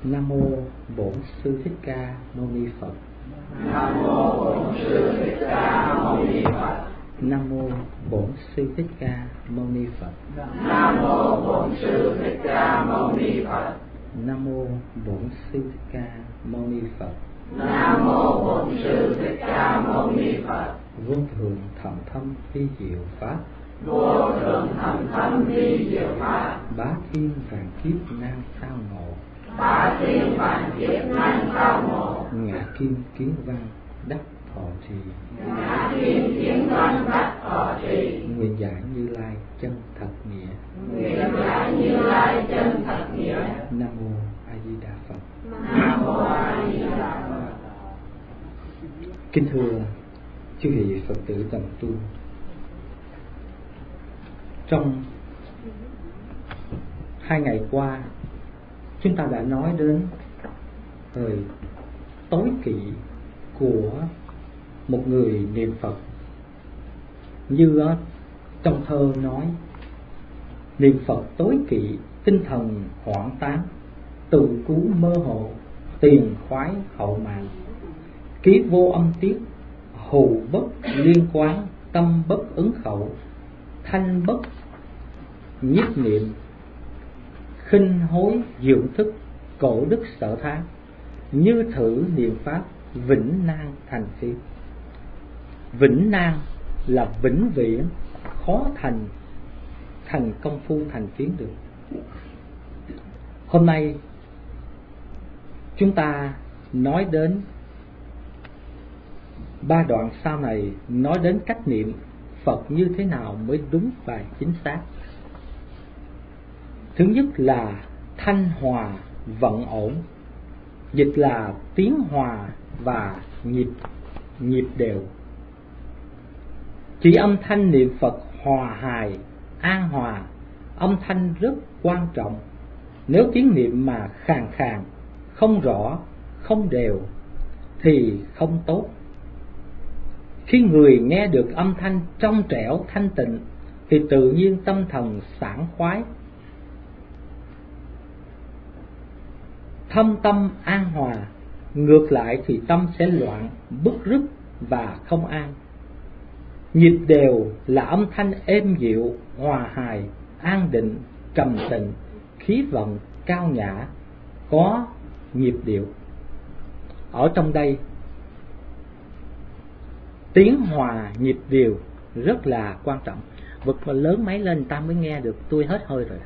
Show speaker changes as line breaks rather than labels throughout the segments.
Nam mô Bổn Sư Thích Ca Mâu Ni Phật.
Nam mô Bổn Sư Thích Ca Mâu Ni Phật.
Nam mô Bổn Sư Thích Ca Mâu Ni Phật.
Nam mô Bổn Sư Thích Ca Mâu Ni Phật.
Nam mô Bổn Sư Thích Ca Mâu Ni Phật.
Nam mô Bổn Sư Thích Ca Mâu Ni Phật.
Vô thượng thầm thâm vi diệu pháp.
Vô thượng thầm thâm vi diệu pháp.
Bá thiên vạn kiếp nan sao ngộ.
Bá thiên vạn kiếp nan sao ngộ.
Ngã kim kiến văn đắc thọ trì.
Ngã kim kiến văn đắc thọ trì.
Nguyện giải Như Lai chân thật nghĩa.
Nguyện giải Như Lai chân thật nghĩa.
Nam mô A Di Đà Phật.
Nam mô A Di Đà Phật.
Kính thưa chư vị Phật tử đồng tu, trong 2 ngày qua chúng ta đã nói đến thời tối kỵ của một người niệm Phật. Như trong thơ nói, niệm Phật tối kỵ tinh thần hoảng tán, tự cứu mơ hồ tiền khoái hậu mạng, ký vô âm tiết hù bất liên quán, tâm bất ứng khẩu, thanh bất nhiếp niệm, khinh hối dưỡng thức, cổ đức sở thán, như thử niệm pháp vĩnh nan thành phiến. Vĩnh nan là vĩnh viễn, khó thành công phu thành phiến được. Hôm nay chúng ta nói đến 3 đoạn sau này, nói đến cách niệm Phật như thế nào mới đúng và chính xác. Thứ nhất là thanh hòa vận ổn, dịch là tiếng hòa và nhịp đều. Chỉ âm thanh niệm Phật hòa hài, an hòa, âm thanh rất quan trọng. Nếu tiếng niệm mà khàn khàn, không rõ, không đều thì không tốt. Khi người nghe được âm thanh trong trẻo thanh tịnh thì tự nhiên tâm thần sảng khoái, thâm tâm an hòa. Ngược lại thì tâm sẽ loạn, bứt rứt và không an. Nhịp đều là âm thanh êm dịu, hòa hài, an định, trầm tịnh, khí vận cao nhã, có nhịp điệu. Ở trong đây tiếng hòa nhịp đều rất là quan trọng. Vực mà lớn máy lên ta mới nghe được, tôi hết hơi rồi.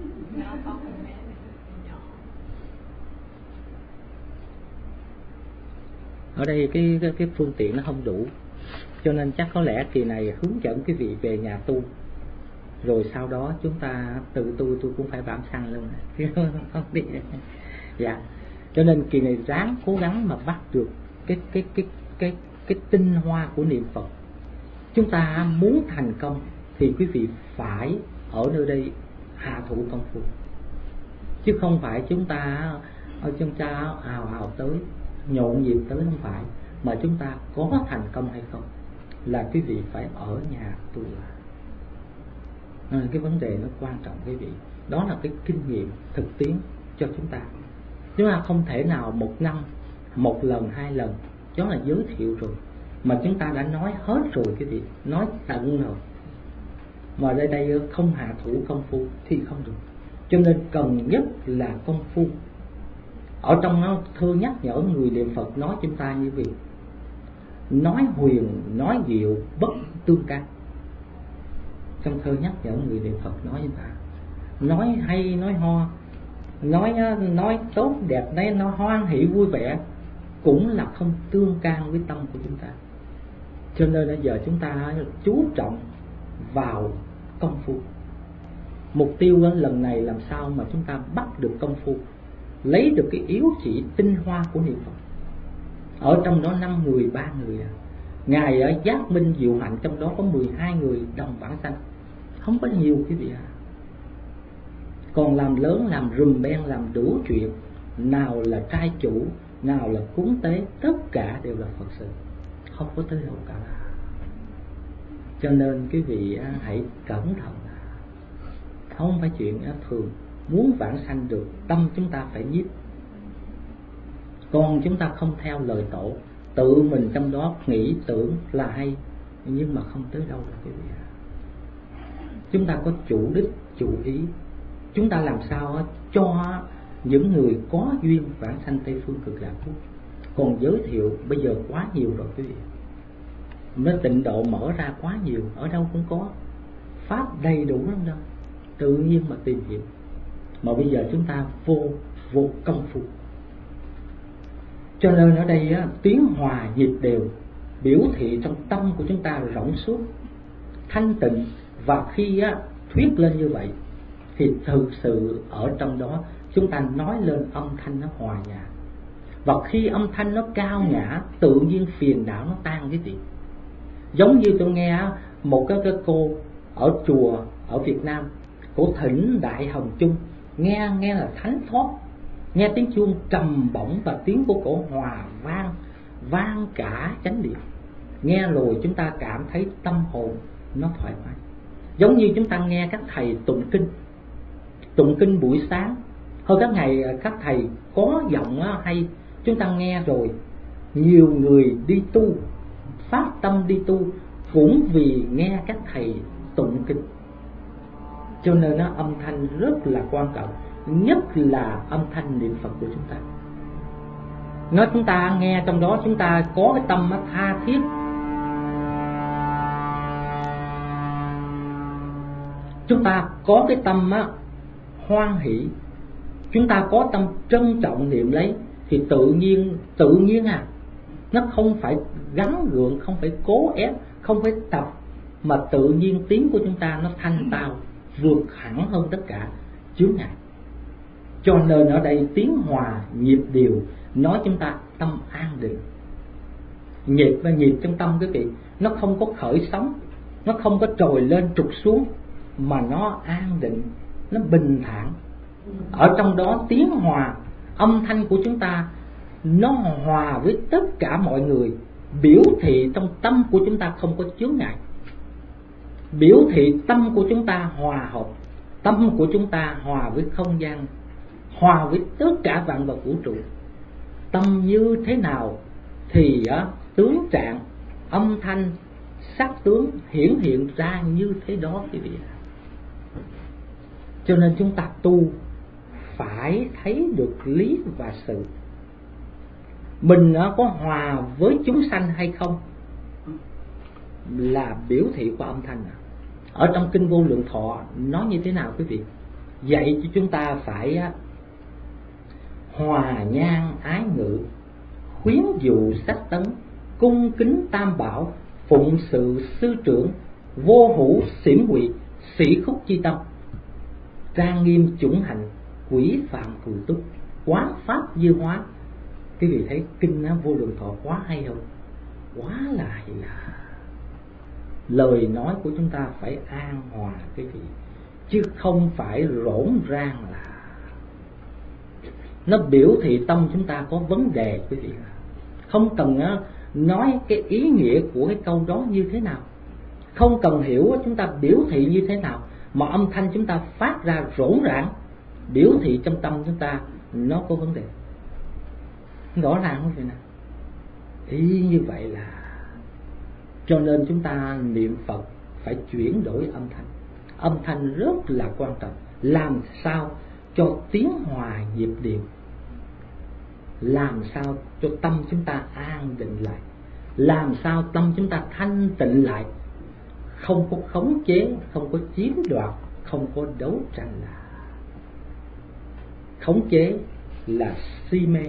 Ở đây cái phương tiện nó không đủ, cho nên chắc có lẽ kỳ này hướng dẫn quý vị về nhà tu, rồi sau đó chúng ta tự tu. Tôi cũng phải bám xăng luôn không đi. Dạ, cho nên kỳ này ráng cố gắng mà bắt được cái tinh hoa của niệm Phật. Chúng ta muốn thành công thì quý vị phải ở nơi đây hạ thủ công phu, chứ không phải chúng ta ào tới, nhộn nhịp tới, không phải. Mà chúng ta có thành công hay không là quý vị phải ở nhà tu. Nên cái vấn đề nó quan trọng quý vị. Đó là cái kinh nghiệm thực tiễn cho chúng ta. Chúng ta không thể nào một năm, một lần, 2 lần, đó là giới thiệu rồi, mà chúng ta đã nói hết rồi quý vị, nói tận rồi. Mà đây không hạ thủ công phu thì không được. Cho nên cần nhất là công phu. Ở trong nó thơ nhắc nhở người niệm Phật nói chúng ta như vậy: nói huyền, nói diệu, bất tương can. Trong thơ nhắc nhở người niệm Phật nói chúng ta nói hay, nói ho, nói tốt đẹp đấy, nó hoan hỷ vui vẻ, cũng là không tương can với tâm của chúng ta. Cho nên bây giờ chúng ta chú trọng vào công phu. Mục tiêu lần này làm sao mà chúng ta bắt được công phu, lấy được cái yếu chỉ tinh hoa của niệm Phật. Ở trong đó 5 người, 3 người Ngài ở Giác Minh Diệu Hạnh, trong đó có 12 người đồng vãng sanh, không có nhiều quý vị Còn làm lớn, làm rùm beng, làm đủ chuyện, nào là trai chủ, nào là cúng tế, tất cả đều là Phật sự, không có tới đâu cả. Cho nên quý vị hãy cẩn thận, không phải chuyện thường. Muốn vãng sanh được, tâm chúng ta phải nhiếp. Còn chúng ta không theo lời tổ, tự mình trong đó nghĩ tưởng là hay, nhưng mà không tới đâu là cái gì. Chúng ta có chủ đích, chủ ý. Chúng ta làm sao cho những người có duyên vãng sanh Tây Phương Cực Lạc Quốc. Còn giới thiệu bây giờ quá nhiều rồi quý vị. Nó tịnh độ mở ra quá nhiều, ở đâu cũng có, pháp đầy đủ lắm đâu, tự nhiên mà tìm hiểu. Mà bây giờ chúng ta vô công phu. Cho nên ở đây tiếng hòa nhịp đều biểu thị trong tâm của chúng ta rộng suốt, thanh tịnh. Và khi thuyết lên như vậy thì thực sự ở trong đó chúng ta nói lên âm thanh nó hòa nhã. Và khi âm thanh nó cao nhã, tự nhiên phiền não nó tan cái gì. Giống như tôi nghe một cái cô ở chùa ở Việt Nam, cô thỉnh Đại Hồng Chung, nghe là thánh thoát, nghe tiếng chuông trầm bổng và tiếng của cổ hòa vang cả chánh điện. Nghe rồi chúng ta cảm thấy tâm hồn nó thoải mái. Giống như chúng ta nghe các thầy tụng kinh buổi sáng, hơn các ngày các thầy có giọng hay, chúng ta nghe rồi. Nhiều người đi tu, phát tâm đi tu cũng vì nghe các thầy tụng kinh. Cho nên âm thanh rất là quan trọng, nhất là âm thanh niệm Phật của chúng ta. Nói chúng ta nghe trong đó chúng ta có cái tâm tha thiết, chúng ta có cái tâm hoan hỷ, chúng ta có tâm trân trọng niệm lấy, thì tự nhiên nó không phải gắn gượng, không phải cố ép, không phải tập, mà tự nhiên tiếng của chúng ta nó thanh tao, vượt hẳn hơn tất cả chướng ngại. Cho nên ở đây tiếng hòa nhịp đều nói chúng ta tâm an định. Nhịp trong tâm quý vị, nó không có khởi sóng, nó không có trồi lên trục xuống, mà nó an định, nó bình thản. Ở trong đó tiếng hòa, âm thanh của chúng ta nó hòa với tất cả mọi người, biểu thị trong tâm của chúng ta không có chướng ngại, biểu thị tâm của chúng ta hòa hợp, tâm của chúng ta hòa với không gian, hòa với tất cả vạn vật vũ trụ. Tâm như thế nào thì tướng trạng, âm thanh, sắc tướng hiển hiện ra như thế đó quý vị. Cho nên chúng ta tu phải thấy được lý và sự. Mình có hòa với chúng sanh hay không là biểu thị của âm thanh. Ở trong Kinh Vô Lượng Thọ nói như thế nào quý vị? Dạy cho chúng ta phải hòa nhang ái ngữ, khuyến dụ sách tấn, cung kính tam bảo, phụng sự sư trưởng, vô hữu xiển huỵ, sĩ khúc chi tâm, trang nghiêm chủng hạnh, quỷ phạm cùi túc, quán pháp diêu hóa. Quý vị thấy Kinh Vô Lượng Thọ quá hay không? Quá là hay là. Lời nói của chúng ta phải an hòa quý vị, chứ không phải rỗn rang là nó biểu thị tâm chúng ta có vấn đề quý vị. Không cần nói cái ý nghĩa của cái câu đó như thế nào, không cần hiểu chúng ta biểu thị như thế nào, mà âm thanh chúng ta phát ra rỗn rãng, biểu thị trong tâm chúng ta nó có vấn đề. Rõ ràng không vậy nào? Ý như vậy là cho nên chúng ta niệm Phật phải chuyển đổi âm thanh. Âm thanh rất là quan trọng. Làm sao cho tiếng hòa nhịp điệu, làm sao cho tâm chúng ta an định lại, làm sao tâm chúng ta thanh tịnh lại, không có khống chế, không có chiếm đoạt, không có đấu tranh. Là khống chế là si mê,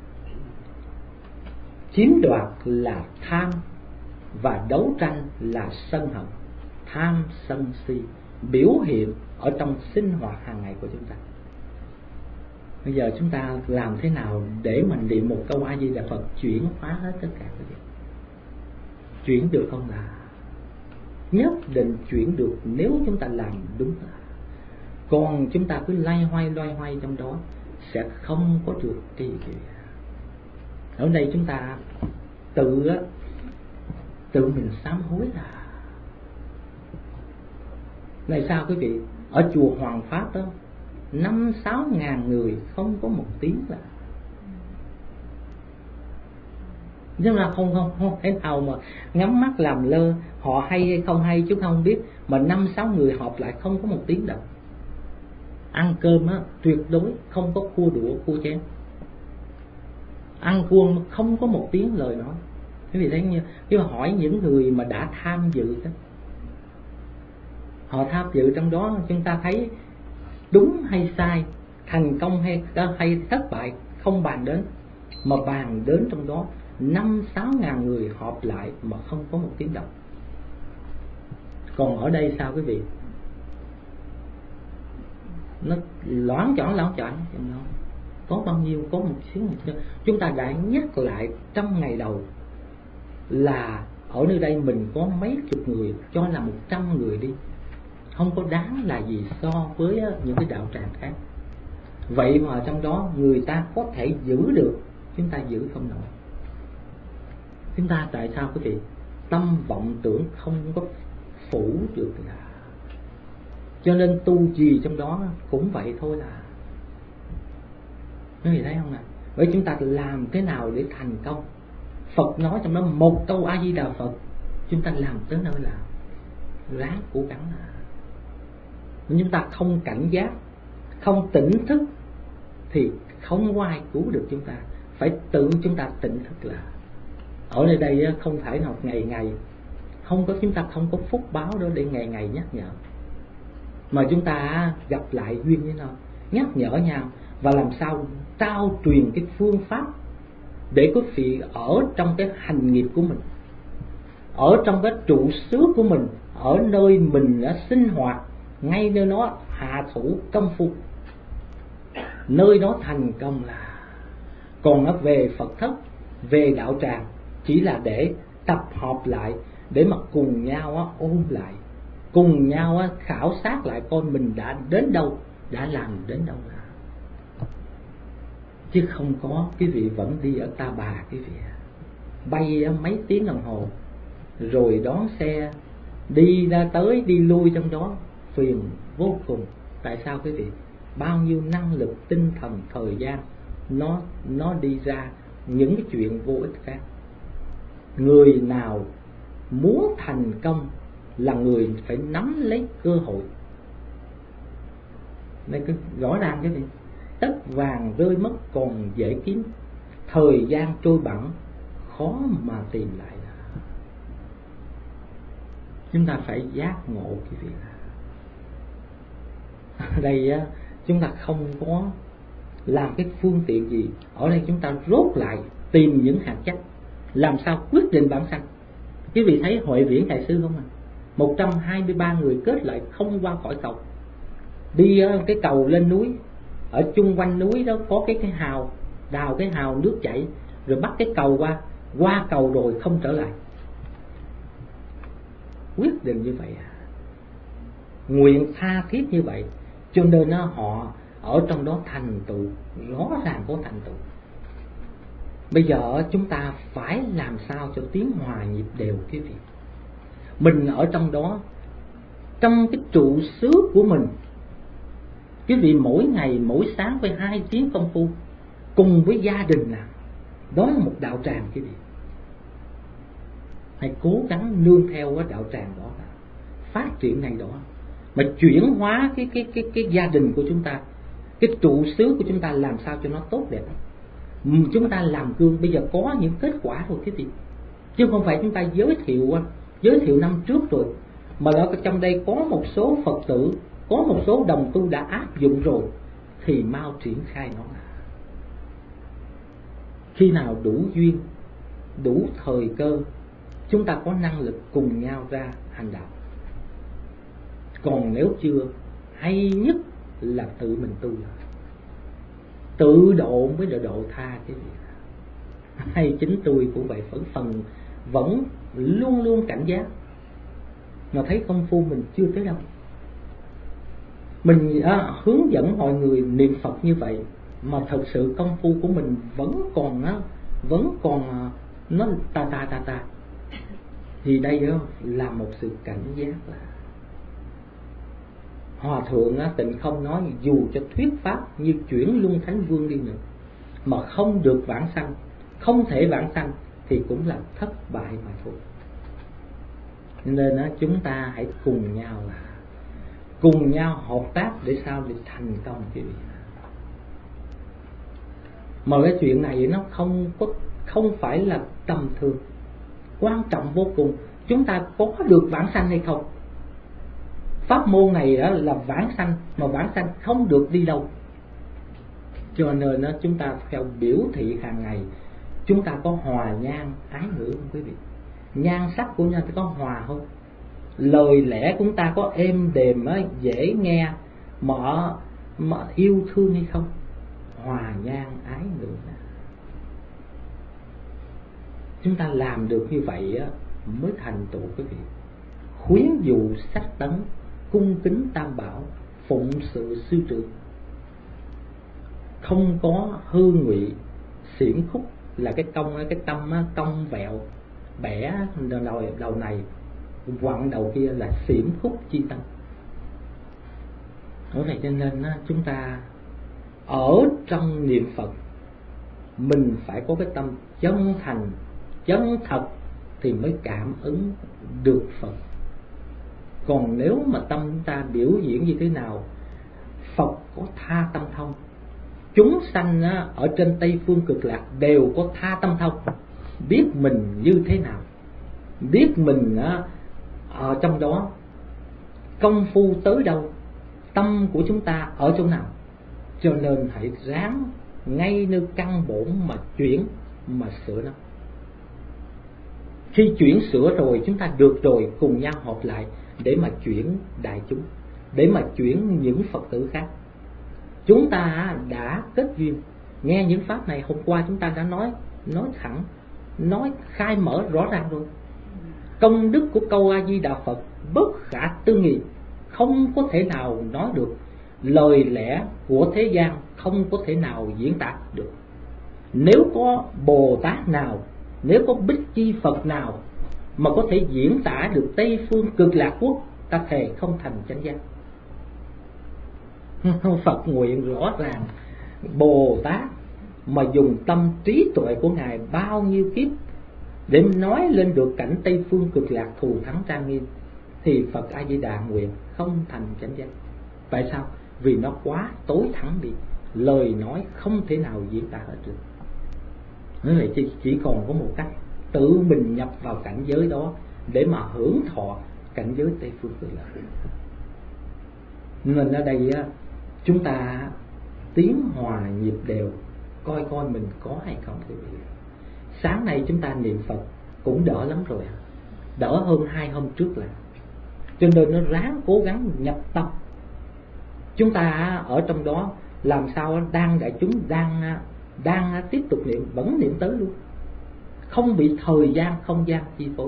chiếm đoạt là tham, và đấu tranh là sân hận. Tham sân si biểu hiện ở trong sinh hoạt hàng ngày của chúng ta. Bây giờ chúng ta làm thế nào để mình niệm một câu A Di Đà Phật chuyển hóa hết tất cả cái việc? Chuyển được không là nhất định chuyển được nếu chúng ta làm đúng. Còn chúng ta cứ loay hoay trong đó sẽ không có được cái gì. Ở đây chúng ta tự mình sám hối là này sao quý vị? Ở chùa Hoàng Pháp đó 5-6 ngàn người không có một tiếng là Nhưng là không thể nào mà ngắm mắt làm lơ. Họ hay hay không hay chứ không biết, mà 5-6 người họp lại không có một tiếng động. Ăn cơm á tuyệt đối không có cua đũa cua chén, ăn cuông không có một tiếng lời nói. Quý vị thấy như, nếu hỏi những người mà đã tham dự đó, họ tham dự trong đó, chúng ta thấy đúng hay sai, thành công hay thất bại không bàn đến, mà bàn đến trong đó 5-6 ngàn người họp lại mà không có một tiếng động. Còn ở đây sao quý vị? Nó loãng choạng có bao nhiêu, có một xíu. Chúng ta đã nhắc lại trong ngày đầu là ở nơi đây mình có mấy chục người, cho là 100 người đi, không có đáng là gì so với những cái đạo tràng khác. Vậy mà trong đó người ta có thể giữ được, chúng ta giữ không nổi. Chúng ta tại sao quý vị? Tâm vọng tưởng không có phủ được là, cho nên tu gì trong đó cũng vậy thôi là. Quý vị thấy không ạ? Vậy chúng ta làm thế nào để thành công? Phật nói trong đó một câu A Di Đà Phật, chúng ta làm tới nơi là ráng cố gắng là. Chúng ta không cảnh giác, không tỉnh thức thì không có ai cứu được chúng ta. Phải tự chúng ta tỉnh thức là. Ở nơi đây không phải học ngày ngày, không có, chúng ta không có phúc báo đó để ngày ngày nhắc nhở, mà chúng ta gặp lại duyên với nhau, nhắc nhở nhau và làm sao trao truyền cái phương pháp để quý vị ở trong cái hành nghiệp của mình, ở trong cái trụ xứ của mình, ở nơi mình đã sinh hoạt, ngay nơi đó hạ thủ công phu, nơi đó thành công là. Còn nó về Phật thất, về đạo tràng chỉ là để tập hợp lại, để mà cùng nhau ôn lại, cùng nhau khảo sát lại coi mình đã đến đâu, đã làm đến đâu là. Chứ không có quý vị vẫn đi ở Ta Bà, quý vị bay mấy tiếng đồng hồ rồi đón xe đi ra tới đi lui trong đó, phiền vô cùng. Tại sao quý vị? Bao nhiêu năng lực, tinh thần, thời gian nó đi ra những cái chuyện vô ích khác. Người nào muốn thành công là người phải nắm lấy cơ hội. Nên rõ ràng cái gì? Tất vàng rơi mất còn dễ kiếm, thời gian trôi bẵng khó mà tìm lại. Chúng ta phải giác ngộ cái việc này. Ở đây chúng ta không có làm cái phương tiện gì. Ở đây chúng ta rốt lại tìm những hạt chất, làm sao quyết định bản sanh. Quý vị thấy Huệ Viễn Đại Sư không ạ? 123 người kết lại không qua khỏi cầu. Đi cái cầu lên núi, ở chung quanh núi đó có cái hào, đào cái hào nước chảy, rồi bắt cái cầu qua cầu rồi không trở lại. Quyết định như vậy nguyện tha thiết như vậy, cho nên họ ở trong đó thành tựu, rõ ràng có thành tựu. Bây giờ chúng ta phải làm sao cho tiếng hòa nhịp đều quý vị. Mình ở trong đó, trong cái trụ xứ của mình, quý vị mỗi ngày mỗi sáng phải 2 tiếng công phu cùng với gia đình nào. Đó là một đạo tràng quý vị. Hãy cố gắng nương theo cái đạo tràng đó, phát triển ngày đó, mà chuyển hóa cái gia đình của chúng ta, cái trụ xứ của chúng ta làm sao cho nó tốt đẹp. Chúng ta làm gương, bây giờ có những kết quả rồi quý vị, chứ không phải chúng ta giới thiệu năm trước rồi, mà ở trong đây có một số Phật tử, có một số đồng tu đã áp dụng rồi, thì mau triển khai nó. Khi nào đủ duyên, đủ thời cơ, chúng ta có năng lực cùng nhau ra hành đạo. Còn nếu chưa, hay nhất là tự mình tu, tự độ mới là độ tha cái gì. Hay chính tôi cũng vậy, phần vẫn luôn luôn cảnh giác, mà thấy công phu mình chưa tới đâu. Mình hướng dẫn mọi người niệm Phật như vậy, mà thật sự công phu của mình vẫn còn nó ta. Thì đây là một sự cảnh giác. Là Hòa thượng Tịnh Không nói, dù cho thuyết pháp như chuyển luân thánh vương đi nữa mà không được vãng sanh, không thể vãng sanh, thì cũng là thất bại mà thôi. Nên chúng ta hãy cùng nhau hợp tác để sao để thành công quý vị. Mà cái chuyện này nó không phải là tầm thường, quan trọng vô cùng. Chúng ta có được vãng sanh hay không? Pháp môn này đó là vãng sanh, mà vãng sanh không được đi đâu. Cho nên chúng ta theo biểu thị hàng ngày, chúng ta có hòa nhan ái ngữ không quý vị? Nhan sắc của chúng ta có hòa không? Lời lẽ của chúng ta có êm đềm dễ nghe mà yêu thương hay không? Hòa nhan ái ngữ. Chúng ta làm được như vậy mới thành tựu quý vị. Khuyến dụ sách tấn, cung kính tam bảo, phụng sự sư trưởng, không có hư ngụy xiển khúc, là cái tâm cong vẹo bẻ đầu này quặn đầu kia, là xiển khúc chi tâm. Ở vậy cho nên chúng ta ở trong niệm Phật mình phải có cái tâm chân thành, chân thật thì mới cảm ứng được Phật. Còn nếu mà tâm chúng ta biểu diễn như thế nào, Phật có tha tâm thông, chúng sanh ở trên Tây Phương Cực Lạc đều có tha tâm thông, biết mình như thế nào, biết mình ở trong đó công phu tới đâu, tâm của chúng ta ở chỗ nào. Cho nên hãy ráng ngay nơi căn bổn mà chuyển, mà sửa nó. Khi chuyển sửa rồi, chúng ta được rồi, cùng nhau hợp lại để mà chuyển đại chúng, để mà chuyển những Phật tử khác. Chúng ta đã kết duyên, nghe những pháp này hôm qua chúng ta đã nói thẳng, nói khai mở rõ ràng rồi. Công đức của câu A Di Đà Phật bất khả tư nghị, không có thể nào nói được. Lời lẽ của thế gian không có thể nào diễn tả được. Nếu có Bồ Tát nào, nếu có Bích Chi Phật nào mà có thể diễn tả được Tây Phương Cực Lạc Quốc, ta thề không thành chánh giác. Phật nguyện rõ ràng, Bồ Tát mà dùng tâm trí tuệ của Ngài bao nhiêu kiếp để nói lên được cảnh Tây Phương Cực Lạc thù thắng trang nghiêm, thì Phật A Di Đà nguyện không thành chánh giác. Tại sao? Vì nó quá tối thắng đi, lời nói không thể nào diễn tả hết được. Nên là chỉ còn có một cách, tự mình nhập vào cảnh giới đó để mà hưởng thọ cảnh giới Tây Phương Cực Lạc. Nên ở đây chúng ta tiến hòa nhịp đều, coi mình có hay không quý vị. Sáng nay chúng ta niệm Phật cũng đỡ lắm rồi, đỡ hơn 2 hôm trước là. Cho nên nó ráng cố gắng nhập tâm. Chúng ta ở trong đó làm sao đại chúng đang tiếp tục niệm, vẫn niệm tới luôn, không bị thời gian không gian chi phối.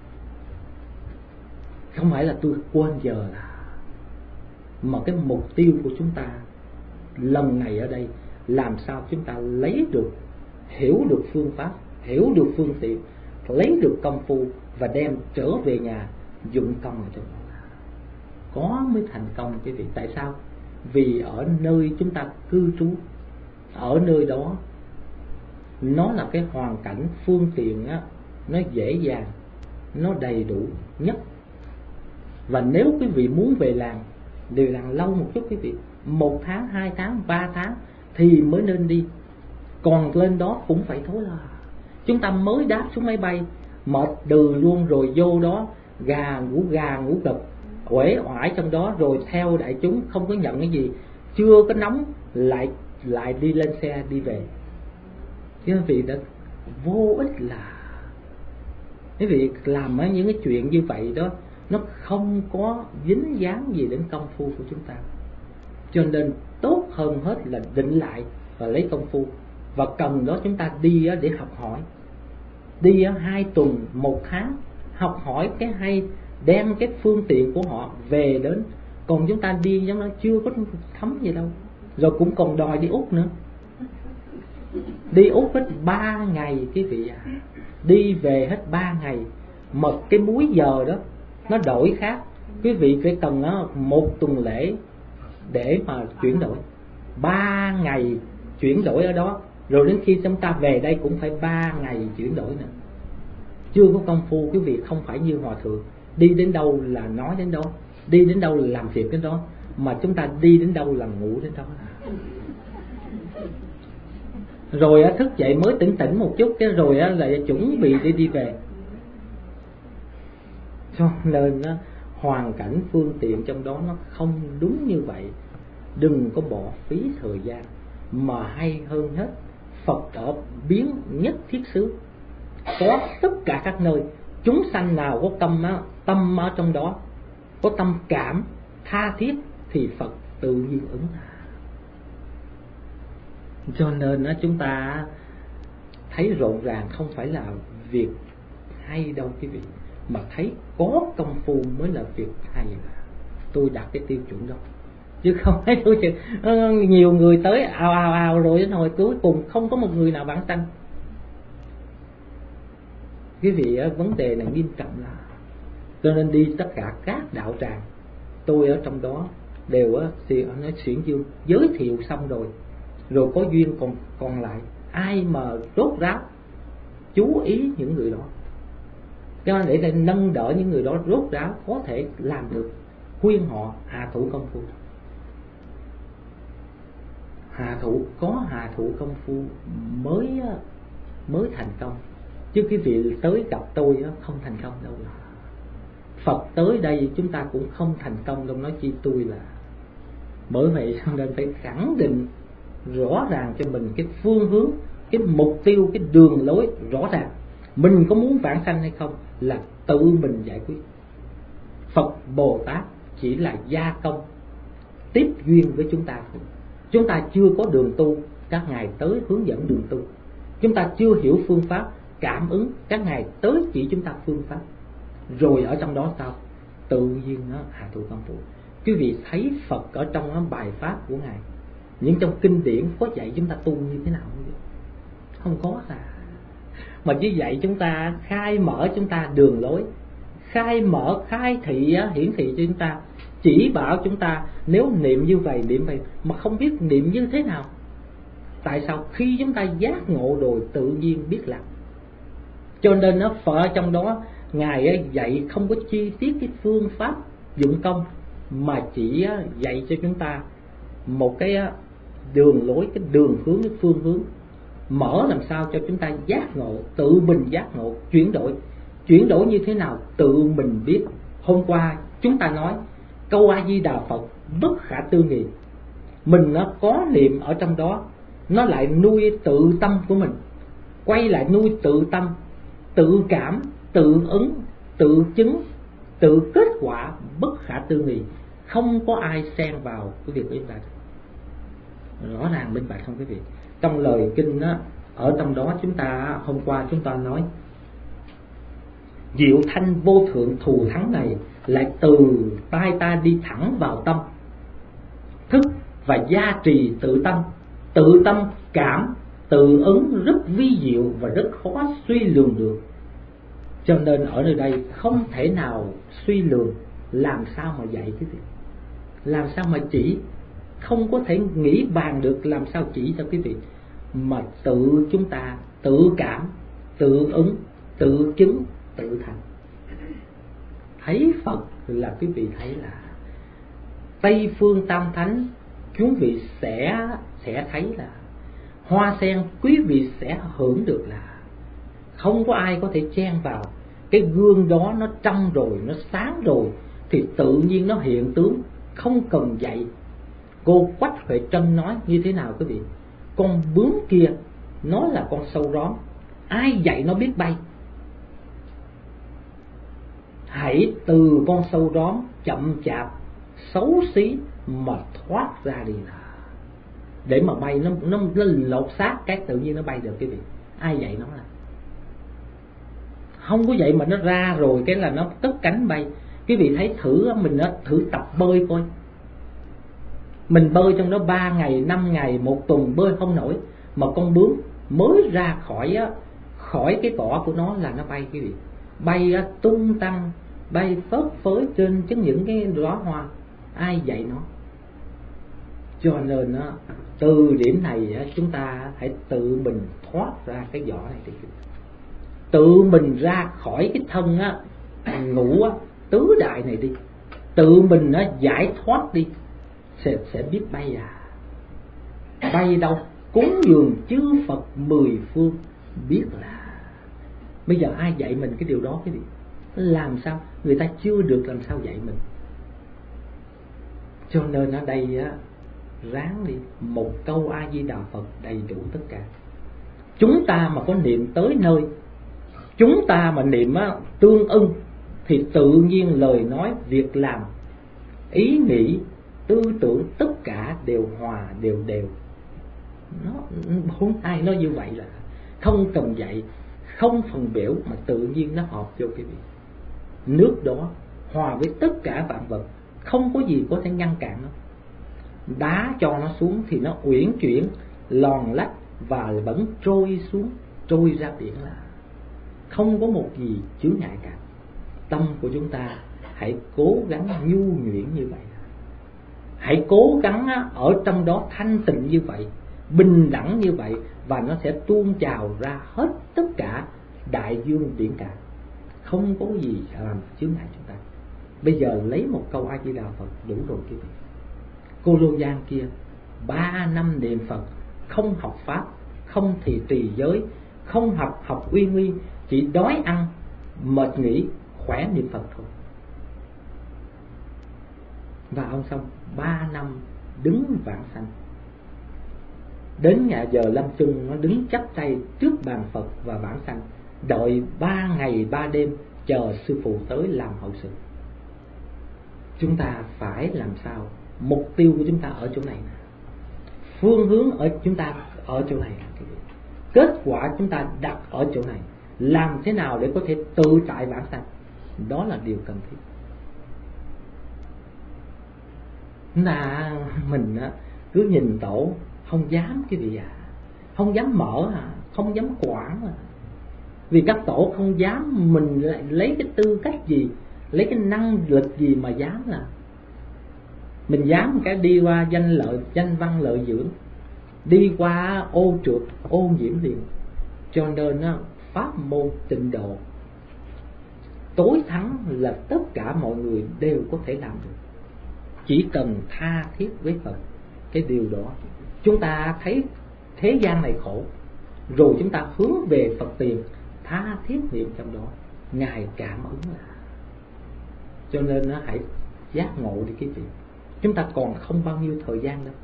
Không phải là tôi quên giờ là, mà cái mục tiêu của chúng ta lần này ở đây làm sao chúng ta lấy được, hiểu được phương pháp, hiểu được phương tiện, lấy được công phu và đem trở về nhà dụng công ở trong đó, có mới thành công quý vị. Tại sao? Vì ở nơi chúng ta cư trú, ở nơi đó nó là cái hoàn cảnh phương tiện nó dễ dàng, nó đầy đủ nhất. Và nếu quý vị muốn về làng lâu một chút quý vị, 1 tháng, 2 tháng, 3 tháng thì mới nên đi. Còn lên đó cũng phải thối là chúng ta mới đáp xuống máy bay mệt đừ luôn, rồi vô đó gà ngủ gật uể oải trong đó, rồi theo đại chúng không có nhận cái gì, chưa có nóng lại đi lên xe đi về. Chứ quý vị đã vô ích là quý vị làm những cái chuyện như vậy đó, nó không có dính dáng gì đến công phu của chúng ta. Cho nên tốt hơn hết là định lại và lấy công phu. Và cần đó chúng ta đi để học hỏi, đi 2 tuần 1 tháng học hỏi cái hay, đem cái phương tiện của họ về đến. Còn chúng ta đi giống nó chưa có thấm gì đâu, rồi cũng còn đòi đi Úc nữa. Đi Úc hết 3 ngày quý vị à, đi về hết 3 ngày, mà cái múi giờ đó nó đổi khác. Quý vị phải cần 1 tuần lễ để mà chuyển đổi, 3 ngày chuyển đổi ở đó, rồi đến khi chúng ta về đây cũng phải 3 ngày chuyển đổi nữa. chưa có công phu, quý vị không phải như hòa thượng đi đến đâu là nói đến đó, đi đến đâu là làm việc đến đó, mà chúng ta đi đến đâu là ngủ đến đó. Rồi thức dậy mới tỉnh tỉnh một chút, cái rồi lại chuẩn bị đi về. Cho nên hoàn cảnh phương tiện trong đó nó không đúng như vậy. Đừng có bỏ phí thời gian, mà hay hơn hết Phật ở biến nhất thiết xứ, có tất cả các nơi. Chúng sanh nào có tâm ở trong đó, có tâm cảm tha thiết thì Phật tự nhiên ứng. Cho nên chúng ta thấy rộn ràng không phải là việc hay đâu quý vị, mà thấy có công phu mới là việc hay. Tôi đặt cái tiêu chuẩn đó, chứ không phải tôi nhiều người tới ào rồi đến hồi cuối cùng không có một người nào vãng sanh. Quý vị, vấn đề này nghiêm trọng là, cho nên đi tất cả các đạo tràng, tôi ở trong đó đều nói xuyển dương giới thiệu xong rồi có duyên còn lại ai mà rốt ráo chú ý những người đó, cho nên để nâng đỡ những người đó rốt ráo có thể làm được, khuyên họ hạ thủ công phu. Hạ thủ công phu mới thành công, chứ cái vị tới gặp tôi không thành công đâu. Phật tới đây chúng ta cũng không thành công đâu, nói chi tôi là. Bởi vậy nên phải khẳng định rõ ràng cho mình cái phương hướng, cái mục tiêu, cái đường lối rõ ràng. Mình có muốn vãng sanh hay không là tự mình giải quyết. Phật Bồ Tát chỉ là gia công, tiếp duyên với chúng ta thôi. Chúng ta chưa có đường tu, các ngài tới hướng dẫn đường tu. Chúng ta chưa hiểu phương pháp cảm ứng, các ngài tới chỉ chúng ta phương pháp. Rồi ở trong đó sao? Tự nhiên hạ thủ công phu. Quý vị thấy Phật ở trong bài pháp của ngài, những trong kinh điển có dạy chúng ta tu như thế nào không? Không có cả. Mà chỉ dạy chúng ta, khai mở chúng ta đường lối, khai mở, khai thị, hiển thị cho chúng ta, chỉ bảo chúng ta nếu niệm như vậy, niệm vậy, mà không biết niệm như thế nào. Tại sao? Khi chúng ta giác ngộ rồi tự nhiên biết làm. Cho nên nó Phật trong đó ngài dạy không có chi tiết cái phương pháp dụng công, mà chỉ dạy cho chúng ta một cái đường lối, cái đường hướng, cái phương hướng, mở làm sao cho chúng ta giác ngộ, tự mình giác ngộ, chuyển đổi như thế nào tự mình biết. Hôm qua chúng ta nói câu A Di Đà Phật bất khả tư nghị, mình nó có niệm ở trong đó, nó lại nuôi tự tâm của mình, quay lại nuôi tự tâm, tự cảm, tự ứng, tự chứng, tự kết quả bất khả tư nghị, không có ai xen vào cái việc của chúng ta. Rõ ràng minh bạch không quý vị? Trong lời kinh ở trong đó chúng ta hôm qua chúng ta nói diệu thanh vô thượng thù thắng này lại từ tai ta đi thẳng vào tâm thức và gia trì tự tâm cảm, tự ứng rất vi diệu và rất khó suy lường được. Cho nên ở nơi đây không thể nào suy lường, làm sao mà dạy quý vị, làm sao mà chỉ, không có thể nghĩ bàn được làm sao chỉ cho quý vị, mà tự chúng ta tự cảm, tự ứng, tự chứng, tự thành. Thấy Phật là quý vị thấy là Tây phương Tam Thánh, quý vị sẽ thấy là hoa sen, quý vị sẽ hưởng được là không có ai có thể chen vào. Cái gương đó nó trong rồi, nó sáng rồi thì tự nhiên nó hiện tướng, không cần dạy. Cô Quách Huệ Trân nói như thế nào quý vị? Con bướm kia nó là con sâu róm, ai dạy nó biết bay. Hãy từ con sâu róm chậm chạp xấu xí mà thoát ra đi là để mà bay, nó lột xác cái tự nhiên nó bay được quý vị. Ai dạy nó là không có vậy mà nó ra rồi cái là nó cất cánh bay. Quý vị thấy thử mình thử tập bơi coi, mình bơi trong đó 3 ngày, 5 ngày, 1 tuần bơi không nổi, mà con bướm mới ra khỏi cái cỏ của nó là nó bay quý vị, bay tung tăng, bay phớt phới trên những cái đóa hoa. Ai dạy nó? Cho nên từ điểm này chúng ta hãy tự mình thoát ra cái vỏ này đi. tự mình ra khỏi cái thân ngũ tứ đại này đi, tự mình giải thoát đi, sẽ biết bay à. Bay đâu? Cúng dường chư Phật mười phương biết là. Bây giờ ai dạy mình cái điều đó cái gì? Làm sao? Người ta chưa được làm sao dạy mình. Cho nên ở đây ráng đi, một câu A Di Đà Phật đầy đủ tất cả. Chúng ta mà có niệm tới nơi, chúng ta mà niệm tương ưng, thì tự nhiên lời nói, việc làm, ý nghĩ, tư tưởng tất cả đều hòa, đều. Nó không ai nói như vậy là không cần dạy, không phần biểu, mà tự nhiên nó hợp vô cái vị. Nước đó hòa với tất cả vạn vật, không có gì có thể ngăn cản nó. Đá cho nó xuống thì nó uyển chuyển, lòn lách và vẫn trôi xuống, trôi ra biển là không có một gì chướng ngại cả. Tâm của chúng ta hãy cố gắng nhu nhuyễn như vậy, hãy cố gắng ở trong đó thanh tịnh như vậy, bình đẳng như vậy, và nó sẽ tuôn trào ra hết tất cả đại dương biển cả, không có gì làm chướng ngại chúng ta. Bây giờ lấy một câu A Di Đà Phật đủ rồi quý vị. Cô Lô Giang kia 3 năm niệm Phật, không học pháp, không thì trì giới, không học uy nguy, chỉ đói ăn, mệt nghỉ, khỏe niệm Phật thôi. Và ông xong 3 năm đứng vãng sanh. Đến ngày giờ lâm chung, nó đứng chắp tay trước bàn Phật và vãng sanh, đợi 3 ngày 3 đêm chờ sư phụ tới làm hậu sự. Chúng ta phải làm sao? Mục tiêu của chúng ta ở chỗ này, phương hướng ở chúng ta ở chỗ này, kết quả chúng ta đặt ở chỗ này. Làm thế nào để có thể tự tại vãng sanh? Đó là điều cần thiết. Là mình cứ nhìn tổ không dám cái gì không dám mở không dám quản vì các tổ không dám. Mình lại lấy cái tư cách gì, lấy cái năng lực gì mà dám? Là mình dám cái đi qua danh văn lợi dưỡng, đi qua ô trượt ô nhiễm liền. Cho nên pháp môn tịnh độ tối thắng là tất cả mọi người đều có thể làm được, chỉ cần tha thiết với Phật. Cái điều đó chúng ta thấy thế gian này khổ, rồi chúng ta hướng về Phật tiền, tha thiết niệm trong đó, Ngài cảm ứng là. Cho nên hãy giác ngộ đi cái gì. Chúng ta còn không bao nhiêu thời gian đâu.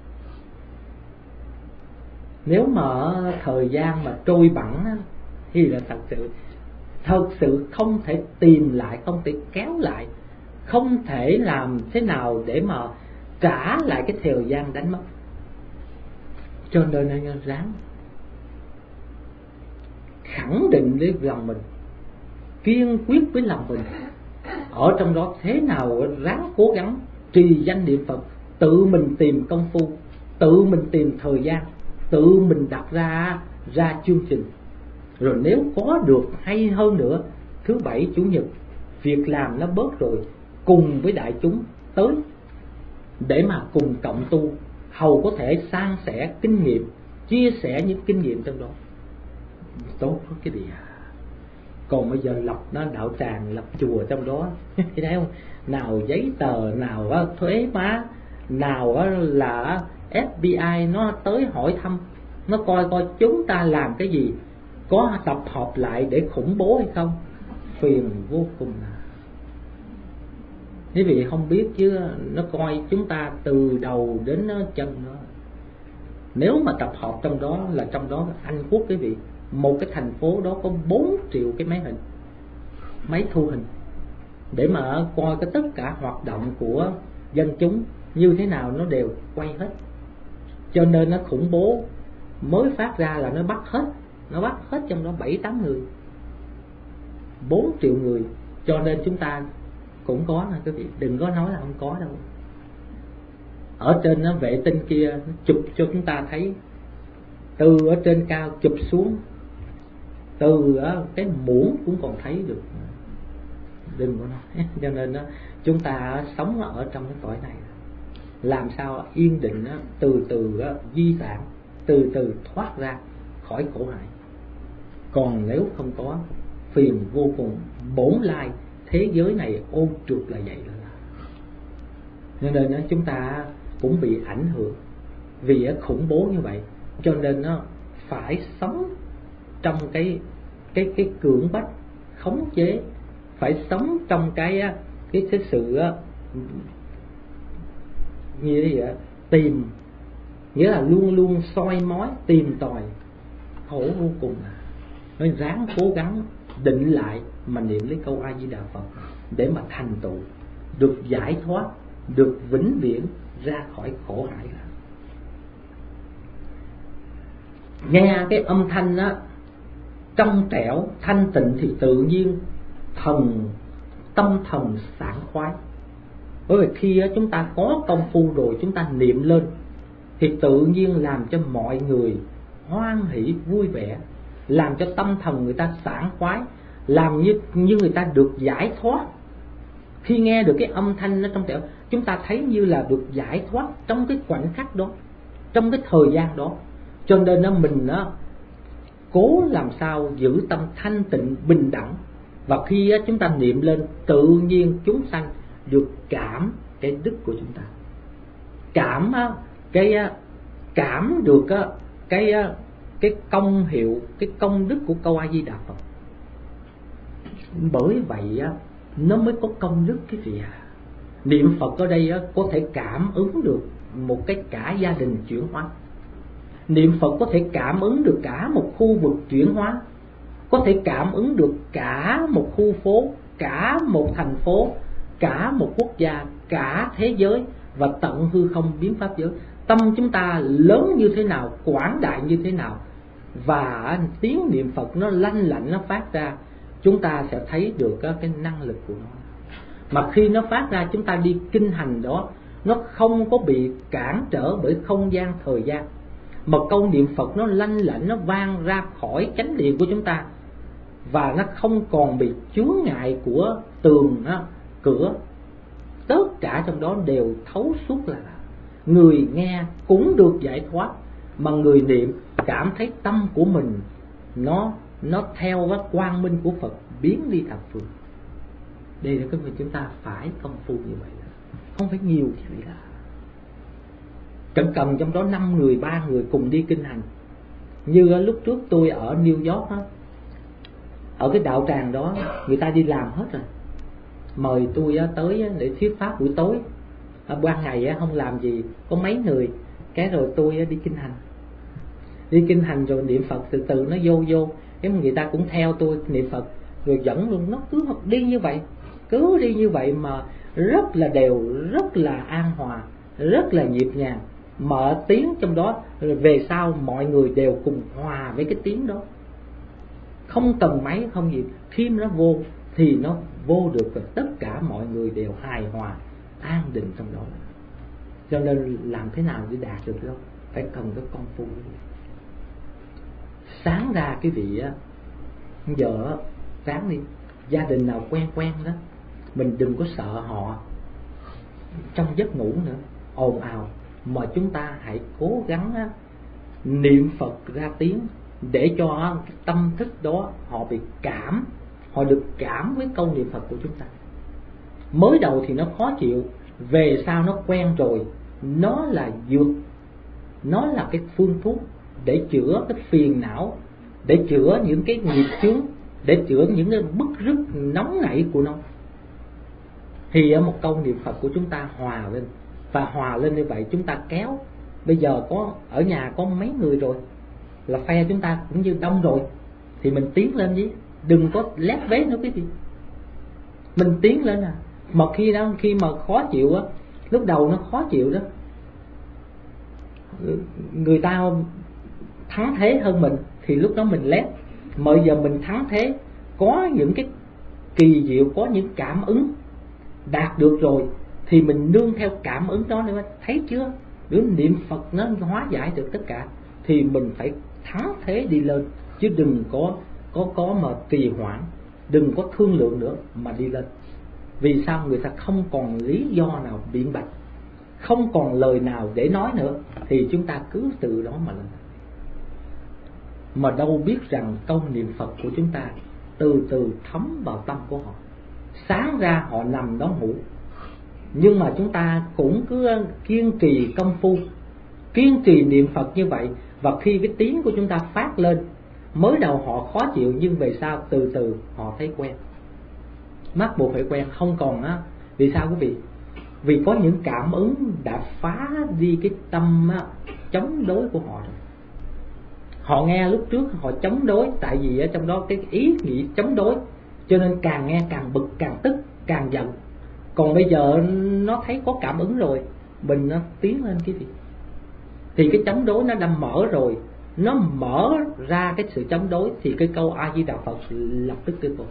Nếu mà thời gian mà trôi bẵng thì là thật sự không thể tìm lại, không thể kéo lại, không thể làm thế nào để mà trả lại cái thời gian đánh mất. Cho nên anh ráng khẳng định với lòng mình, kiên quyết với lòng mình, ở trong đó thế nào ráng cố gắng trì danh niệm Phật, tự mình tìm công phu, tự mình tìm thời gian, tự mình đặt ra chương trình. Rồi nếu có được hay hơn nữa, thứ bảy chủ nhật việc làm nó bớt rồi, cùng với đại chúng tới để mà cùng cộng tu, hầu có thể san sẻ kinh nghiệm, chia sẻ những kinh nghiệm trong đó. Tốt cái gì Còn bây giờ lập nó đạo tràng, lập chùa trong đó thấy không? Nào giấy tờ, nào thuế má, nào là FBI nó tới hỏi thăm, nó coi chúng ta làm cái gì, có tập hợp lại để khủng bố hay không. Phiền vô cùng. Quý vị không biết chứ nó coi chúng ta từ đầu đến chân nó. Nếu mà tập hợp trong đó là trong đó Anh Quốc quý vị, một cái thành phố đó có 4 triệu cái máy thu hình để mà coi cái tất cả hoạt động của dân chúng như thế nào, nó đều quay hết. Cho nên nó khủng bố mới phát ra là nó bắt hết trong đó 7-8 người, 4 triệu người. Cho nên chúng ta cũng có nè quý vị, đừng có nói là không có đâu. Ở trên vệ tinh kia nó chụp cho chúng ta thấy, từ ở trên cao chụp xuống, từ cái muỗng cũng còn thấy được, đừng có nói. Cho nên chúng ta sống ở trong cái cõi này, làm sao yên định, từ từ di tản, từ từ thoát ra khỏi khổ hại. Còn nếu không có phiền vô cùng. Bổn lai thế giới này ô trượt là vậy đó. Cho nên đó, chúng ta cũng bị ảnh hưởng vì khủng bố như vậy, cho nên nó phải sống trong cái cưỡng bách khống chế, phải sống trong cái sự như thế vậy, tìm, nghĩa là luôn luôn soi mói tìm tòi, khổ vô cùng. Nó ráng cố gắng định lại mà niệm lấy câu A Di Đà Phật để mà thành tựu, được giải thoát, được vĩnh viễn ra khỏi khổ hải. Nghe cái âm thanh đó trong trẻo thanh tịnh thì tự nhiên tâm thần sảng khoái. Bởi vì khi chúng ta có công phu rồi, chúng ta niệm lên thì tự nhiên làm cho mọi người hoan hỷ vui vẻ, làm cho tâm thần người ta sảng khoái, làm như người ta được giải thoát. Khi nghe được cái âm thanh nó trong trẻo, chúng ta thấy như là được giải thoát trong cái khoảnh khắc đó, trong cái thời gian đó. Cho nên mình cố làm sao giữ tâm thanh tịnh bình đẳng, và khi chúng ta niệm lên tự nhiên chúng sanh được cảm cái đức của chúng ta, cảm được cái công hiệu, cái công đức của câu A Di Đà Phật. Bởi vậy nó mới có công đức cái vị à. Niệm Phật ở đây có thể cảm ứng được một cái cả gia đình chuyển hóa. Niệm Phật có thể cảm ứng được cả một khu vực chuyển hóa, có thể cảm ứng được cả một khu phố, cả một thành phố, cả một quốc gia, cả thế giới và tận hư không biến pháp giới. Tâm chúng ta lớn như thế nào, quảng đại như thế nào, và tiếng niệm Phật nó lanh lảnh nó phát ra, chúng ta sẽ thấy được cái năng lực của nó. Mà khi nó phát ra, chúng ta đi kinh hành đó, nó không có bị cản trở bởi không gian thời gian, mà câu niệm Phật nó lanh lảnh, nó vang ra khỏi chánh điện của chúng ta, và nó không còn bị chướng ngại của tường cửa. Tất cả trong đó đều thấu suốt, là người nghe cũng được giải thoát, mà người niệm cảm thấy tâm của mình nó theo cái quang minh của Phật biến đi thập phương. Đây là cái việc chúng ta phải công phu như vậy, không phải nhiều cái gì là cần trong đó 5 người 3 người cùng đi kinh hành. Như lúc trước tôi ở New York ở cái đạo tràng đó, người ta đi làm hết rồi, mời tôi tới để thuyết pháp buổi tối. Ban ngày không làm gì, có mấy người, cái rồi tôi đi kinh hành rồi niệm Phật, từ từ nó vô cái người ta cũng theo tôi niệm Phật rồi dẫn luôn. Nó cứ đi như vậy mà rất là đều, rất là an hòa, rất là nhịp nhàng, mở tiếng trong đó, rồi về sau mọi người đều cùng hòa với cái tiếng đó, không cần máy không gì. Khi nó vô thì nó vô được, và tất cả mọi người đều hài hòa an định trong đó. Cho nên làm thế nào để đạt được đó, phải cần cái công phu. Sáng ra cái vị giờ sáng đi, gia đình nào quen đó, mình đừng có sợ họ trong giấc ngủ nữa ồn ào, mà chúng ta hãy cố gắng niệm Phật ra tiếng, để cho cái tâm thức đó họ bị cảm, họ được cảm với câu niệm Phật của chúng ta. Mới đầu thì nó khó chịu, về sau nó quen rồi, nó là dược, nó là cái phương thuốc để chữa cái phiền não, để chữa những cái nghiệp chướng, để chữa những cái bức rứt nóng nảy của nó. Thì ở một câu niệm Phật của chúng ta hòa lên, và hòa lên như vậy chúng ta kéo. Bây giờ có ở nhà có mấy người rồi, là phe chúng ta cũng như đông rồi, thì mình tiến lên với, đừng có lép vế nữa quý vị. Mình tiến lên mà khi mà khó chịu lúc đầu nó khó chịu đó, người ta thắng thế hơn mình thì lúc đó mình lép. Mà giờ mình thắng thế, có những cái kỳ diệu, có những cảm ứng đạt được rồi, thì mình nương theo cảm ứng đó nữa. Thấy chưa, đứa niệm Phật nó hóa giải được tất cả, thì mình phải thắng thế đi lên, chứ đừng có mà trì hoãn, đừng có thương lượng nữa mà đi lên. Vì sao? Người ta không còn lý do nào biện bạch, không còn lời nào để nói nữa, thì chúng ta cứ từ đó mà lên. Mà đâu biết rằng câu niệm Phật của chúng ta từ từ thấm vào tâm của họ. Sáng ra họ nằm đó ngủ, nhưng mà chúng ta cũng cứ kiên trì công phu, kiên trì niệm Phật như vậy. Và khi cái tiếng của chúng ta phát lên, mới đầu họ khó chịu, nhưng về sau từ từ họ thấy quen. Bắt buộc phải quen, không còn á. Vì sao quý vị? Vì có những cảm ứng đã phá đi cái tâm chống đối của họ rồi. Họ nghe lúc trước họ chống đối, tại vì ở trong đó cái ý nghĩ chống đối, cho nên càng nghe càng bực, càng tức, càng giận. Còn bây giờ nó thấy có cảm ứng rồi, mình nó tiến lên cái gì, thì cái chống đối nó đã mở rồi, nó mở ra cái sự chống đối, thì cái câu A Di Đà Phật lập tức cái vô.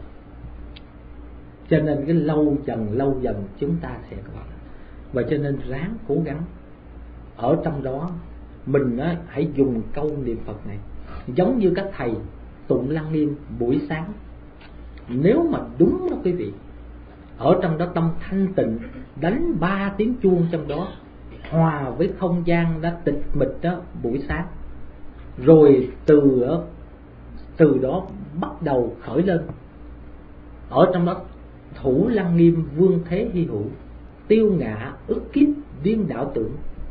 Cho nên cái lâu dần chúng ta sẽ có. Và cho nên ráng cố gắng ở trong đó, mình hãy dùng câu niệm Phật này, giống như các thầy tụng Lăng Nghiêm buổi sáng. Nếu mà đúng đó quý vị, ở trong đó tâm thanh tịnh, đánh 3 tiếng chuông trong đó, hòa với không gian đã tịch mịch đó buổi sáng, rồi từ đó bắt đầu khởi lên. Ở trong đó thủ Lăng Nghiêm vương thế hy hữu, tiêu ngã ức kiếp điên đảo tưởng.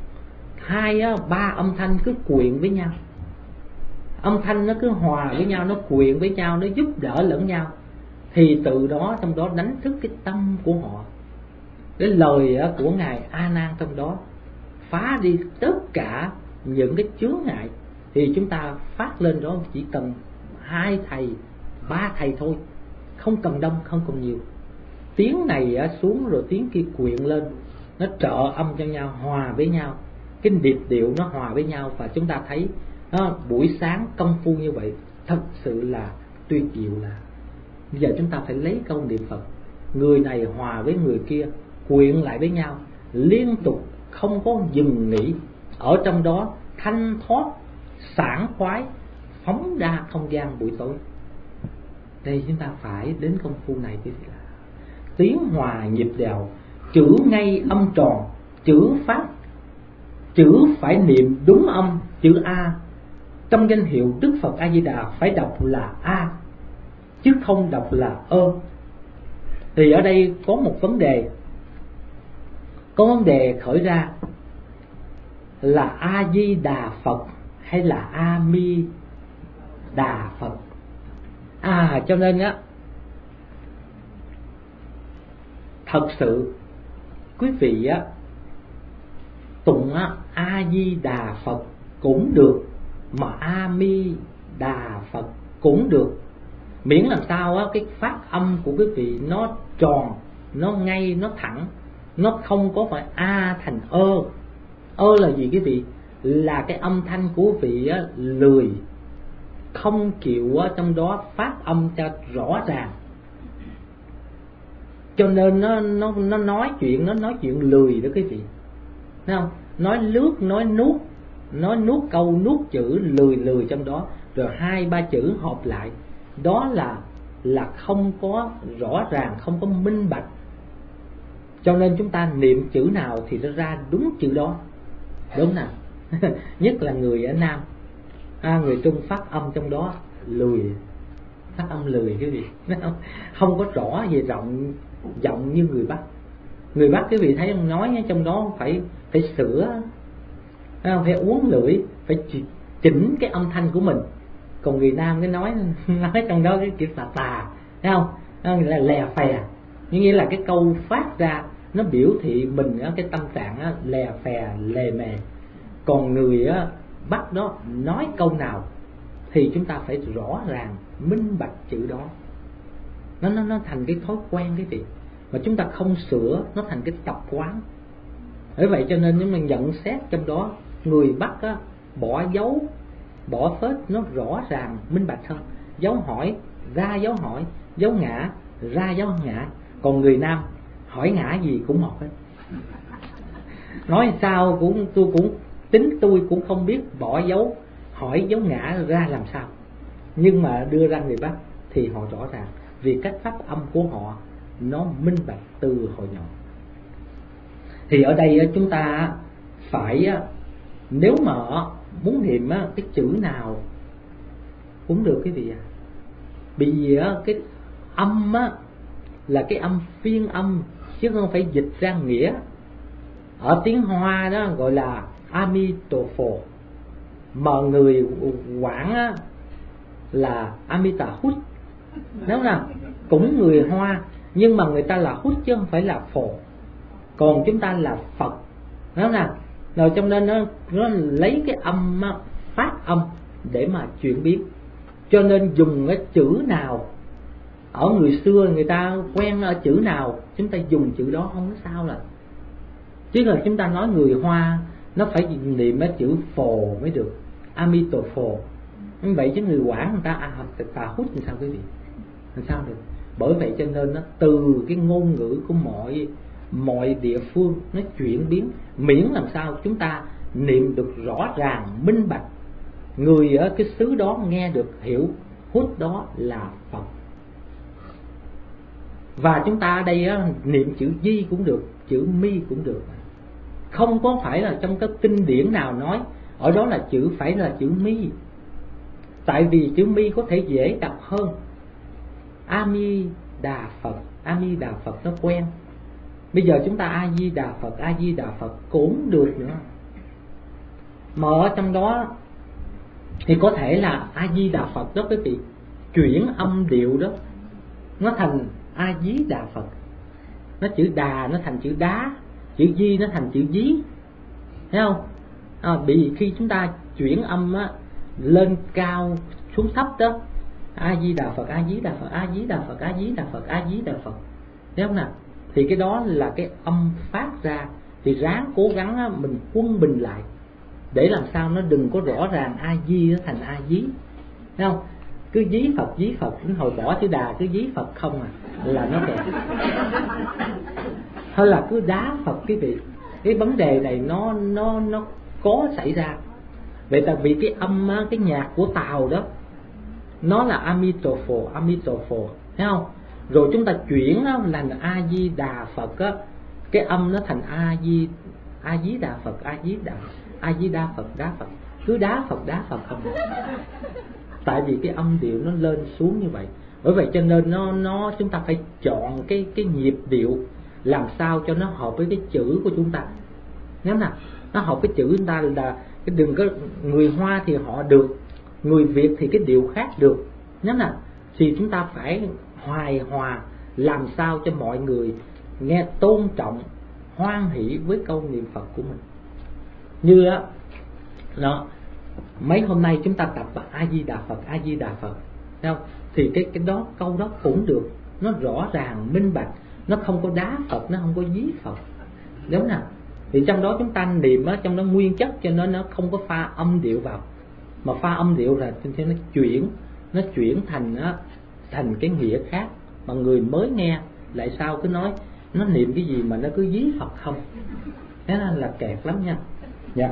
2-3 âm thanh cứ quyện với nhau, âm thanh nó cứ hòa với nhau, nó quyện với nhau, nó giúp đỡ lẫn nhau, thì từ đó trong đó đánh thức cái tâm của họ. Cái lời của Ngài A Nan trong đó phá đi tất cả những cái chướng ngại. Thì chúng ta phát lên đó chỉ cần 2 thầy, 3 thầy thôi, không cần đông, không cần nhiều. Tiếng này xuống rồi tiếng kia quyện lên, nó trợ âm cho nhau, hòa với nhau, cái nhịp điệu nó hòa với nhau. Và chúng ta thấy buổi sáng công phu như vậy thật sự là tuyệt diệu. Là bây giờ chúng ta phải lấy câu niệm Phật, người này hòa với người kia, quyện lại với nhau liên tục, không có dừng nghỉ. Ở trong đó thanh thoát, sảng khoái, phóng đa không gian buổi tối. Đây chúng ta phải đến công phu này. Là tiếng hòa nhịp đều, chữ ngay âm tròn, chữ phát, chữ phải niệm đúng âm, chữ A. Trong danh hiệu Đức Phật A Di Đà phải đọc là A, chứ không đọc là ơ. Thì ở đây có một vấn đề, có vấn đề khởi ra là A Di Đà Phật hay là A Mi Đà Phật. Cho nên thật sự quý vị tụng A Di Đà Phật cũng được, mà A Mi Đà Phật cũng được, miễn làm sao cái phát âm của quý vị nó tròn, nó ngay, nó thẳng, nó không có phải A thành ơ. Ơ là gì quý vị? Là cái âm thanh của quý vị lười, không chịu trong đó phát âm cho rõ ràng, cho nên nó nói chuyện, nó nói chuyện lười đó quý vị. Thấy không? Nói lướt, nói nuốt câu, nuốt chữ, lười trong đó, rồi 2-3 chữ hợp lại, đó là không có rõ ràng, không có minh bạch. Cho nên chúng ta niệm chữ nào thì nó ra đúng chữ đó, đúng nào? Nhất là người ở Nam, người Trung phát âm trong đó lười, phát âm lười quý vị, không có rõ về giọng như người Bắc. Người Bắc quý vị thấy ông nói trong đó phải sửa, phải uốn lưỡi, phải chỉnh cái âm thanh của mình. Còn người Nam cái nói trong đó cái kiểu tà, thấy không? Là lè phè, nghĩa là cái câu phát ra nó biểu thị mình cái tâm trạng lè phè, lề mề. Còn người Bắc đó nói câu nào thì chúng ta phải rõ ràng, minh bạch chữ đó. Nó thành cái thói quen cái gì mà chúng ta không sửa, nó thành cái tập quán. Bởi vậy cho nên nếu mình nhận xét trong đó, người Bắc bỏ dấu, bỏ phết nó rõ ràng, minh bạch hơn. Dấu hỏi ra dấu hỏi, dấu ngã ra dấu ngã. Còn người Nam hỏi ngã gì cũng một hết. Nói sao tôi cũng không biết bỏ dấu hỏi dấu ngã ra làm sao. Nhưng mà đưa ra người Bắc thì họ rõ ràng, vì cách phát âm của họ nó minh bạch từ hồi nhỏ. Thì ở đây chúng ta phải, nếu mà muốn niệm cái chữ nào cũng được quý vị Bị cái âm á là cái âm phiên âm chứ không phải dịch ra nghĩa. Ở tiếng Hoa đó gọi là Amitofo, mà người Quảng á là Amitahut. Đúng không? Cũng người Hoa nhưng mà người ta là hút chứ không phải là phổ, còn chúng ta là Phật. Đúng không? Rồi trong nên nó lấy cái âm phát âm để mà chuyển biến. Cho nên dùng cái chữ nào, ở người xưa người ta quen ở chữ nào chúng ta dùng chữ đó, không có sao là. Chứ là chúng ta nói người Hoa nó phải niệm cái chữ phổ mới được, Amitofo. Vậy chứ người Quảng người ta hút làm sao quý vị? Làm sao được? Bởi vậy cho nên nó từ cái ngôn ngữ của mọi địa phương nó chuyển biến, miễn làm sao chúng ta niệm được rõ ràng minh bạch, người ở cái xứ đó nghe được hiểu hút đó là Phật. Và chúng ta ở đây niệm chữ Di cũng được, chữ Mi cũng được, không có phải là trong các kinh điển nào nói ở đó là chữ phải là chữ Mi. Tại vì chữ Mi có thể dễ đọc hơn. A Di Đà Phật, A Di Đà Phật nó quen. Bây giờ chúng ta A Di Đà Phật, A Di Đà Phật cũng được nữa. Mà ở trong đó thì có thể là A Di Đà Phật đó quý vị, chuyển âm điệu đó nó thành A Di Đà Phật. Nó chữ đà nó thành chữ đá, chữ di nó thành chữ dí. Thấy không? Bị khi chúng ta chuyển âm lên cao xuống thấp đó, A Di Đà Phật, A Di Đà Phật, A Di Đà Phật, A Di Đà Phật, A Di Đà Phật. Thấy không nào? Thì cái đó là cái âm phát ra. Thì ráng cố gắng mình quân bình lại để làm sao nó đừng có rõ ràng A Di nó thành A Dí. Thấy không? Cứ dí Phật, cứ hồi bỏ chữ đà cứ dí Phật không là nó kẹt. Hay là cứ đá Phật quý vị. Cái vấn đề này nó có xảy ra. Vậy tại vì cái âm cái nhạc của Tàu đó nó là Amitofo, thấy không? Rồi chúng ta chuyển là A Di Đà Phật á, cái âm nó thành A Di Đà Phật, A Di Đà Phật, đá Phật, cứ đá Phật không. Tại vì cái âm điệu nó lên xuống như vậy. Bởi vậy cho nên nó chúng ta phải chọn cái nhịp điệu làm sao cho nó hợp với cái chữ của chúng ta. Nếu nào nó hợp với chữ chúng ta là cái đừng có người Hoa thì họ được, người Việt thì cái điệu khác được. Nếu nào thì chúng ta phải hài hòa làm sao cho mọi người nghe tôn trọng, hoan hỷ với câu niệm Phật của mình. Như đó mấy hôm nay chúng ta tập A Di Đà Phật, A Di Đà Phật, thấy không? Thì cái đó câu đó cũng được, nó rõ ràng minh bạch, nó không có đá Phật, nó không có dí Phật, đúng nào? Thì trong đó chúng ta niệm trong đó nguyên chất cho nên nó không có pha âm điệu vào, mà pha âm điệu là nó chuyển thành cái nghĩa khác, mà người mới nghe lại sao cứ nói nó niệm cái gì mà nó cứ dí Phật không, thế nên là kẹt lắm nha. Dạ.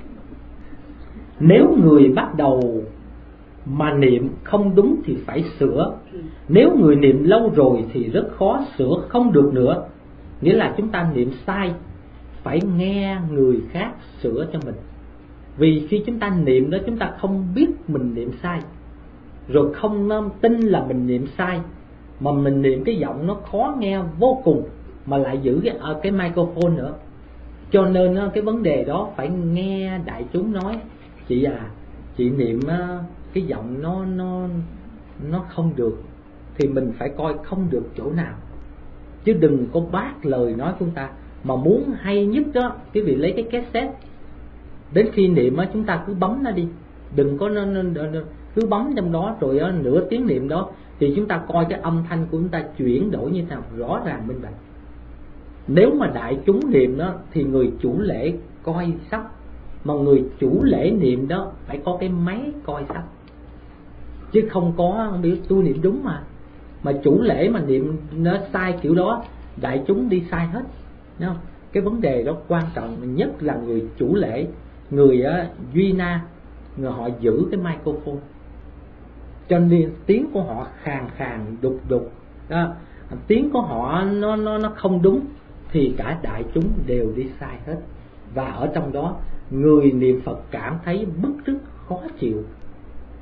Nếu người bắt đầu mà niệm không đúng thì phải sửa. Nếu người niệm lâu rồi thì rất khó sửa không được nữa. Nghĩa là chúng ta niệm sai phải nghe người khác sửa cho mình. Vì khi chúng ta niệm đó chúng ta không biết mình niệm sai, rồi không tin là mình niệm sai, mà mình niệm cái giọng nó khó nghe vô cùng, mà lại giữ cái microphone nữa. Cho nên cái vấn đề đó phải nghe đại chúng nói, chị niệm cái giọng nó không được, thì mình phải coi không được chỗ nào, chứ đừng có bác lời nói chúng ta. Mà muốn hay nhất đó, quý vị lấy cái cassette, đến khi niệm chúng ta cứ bấm nó đi, đừng có cứ bấm trong đó rồi nửa tiếng niệm đó thì chúng ta coi cái âm thanh của chúng ta chuyển đổi như thế nào rõ ràng minh bạch. Nếu mà đại chúng niệm đó thì người chủ lễ coi sóc, mà người chủ lễ niệm đó phải có cái máy coi sóc, chứ không biết tôi niệm đúng mà chủ lễ mà niệm nó sai kiểu đó, đại chúng đi sai hết. Đúng không? Cái vấn đề đó quan trọng nhất là người chủ lễ, người duy na, người họ giữ cái microphone, cho nên tiếng của họ khàn đục đó, tiếng của họ nó không đúng thì cả đại chúng đều đi sai hết. Và ở trong đó người niệm Phật cảm thấy bức rứt khó chịu,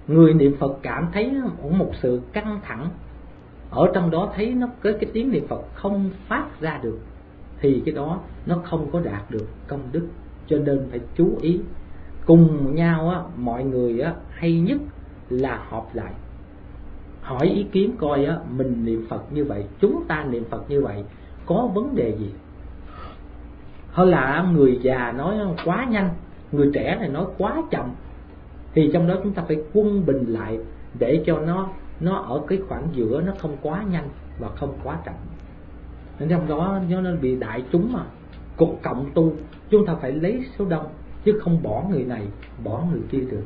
người niệm Phật cảm thấy một sự căng thẳng ở trong đó, thấy nó cái tiếng niệm Phật không phát ra được, thì cái đó nó không có đạt được công đức. Cho nên phải chú ý. Cùng nhau á, mọi người á, hay nhất là họp lại hỏi ý kiến coi á, mình niệm Phật như vậy, chúng ta niệm Phật như vậy có vấn đề gì. Hơn là người già nói quá nhanh, người trẻ này nói quá chậm, thì trong đó chúng ta phải quân bình lại để cho nó ở cái khoảng giữa, nó không quá nhanh và không quá chậm. Nên trong đó nó bị đại chúng mà cục cộng tu, chúng ta phải lấy số đông chứ không bỏ người này bỏ người kia được.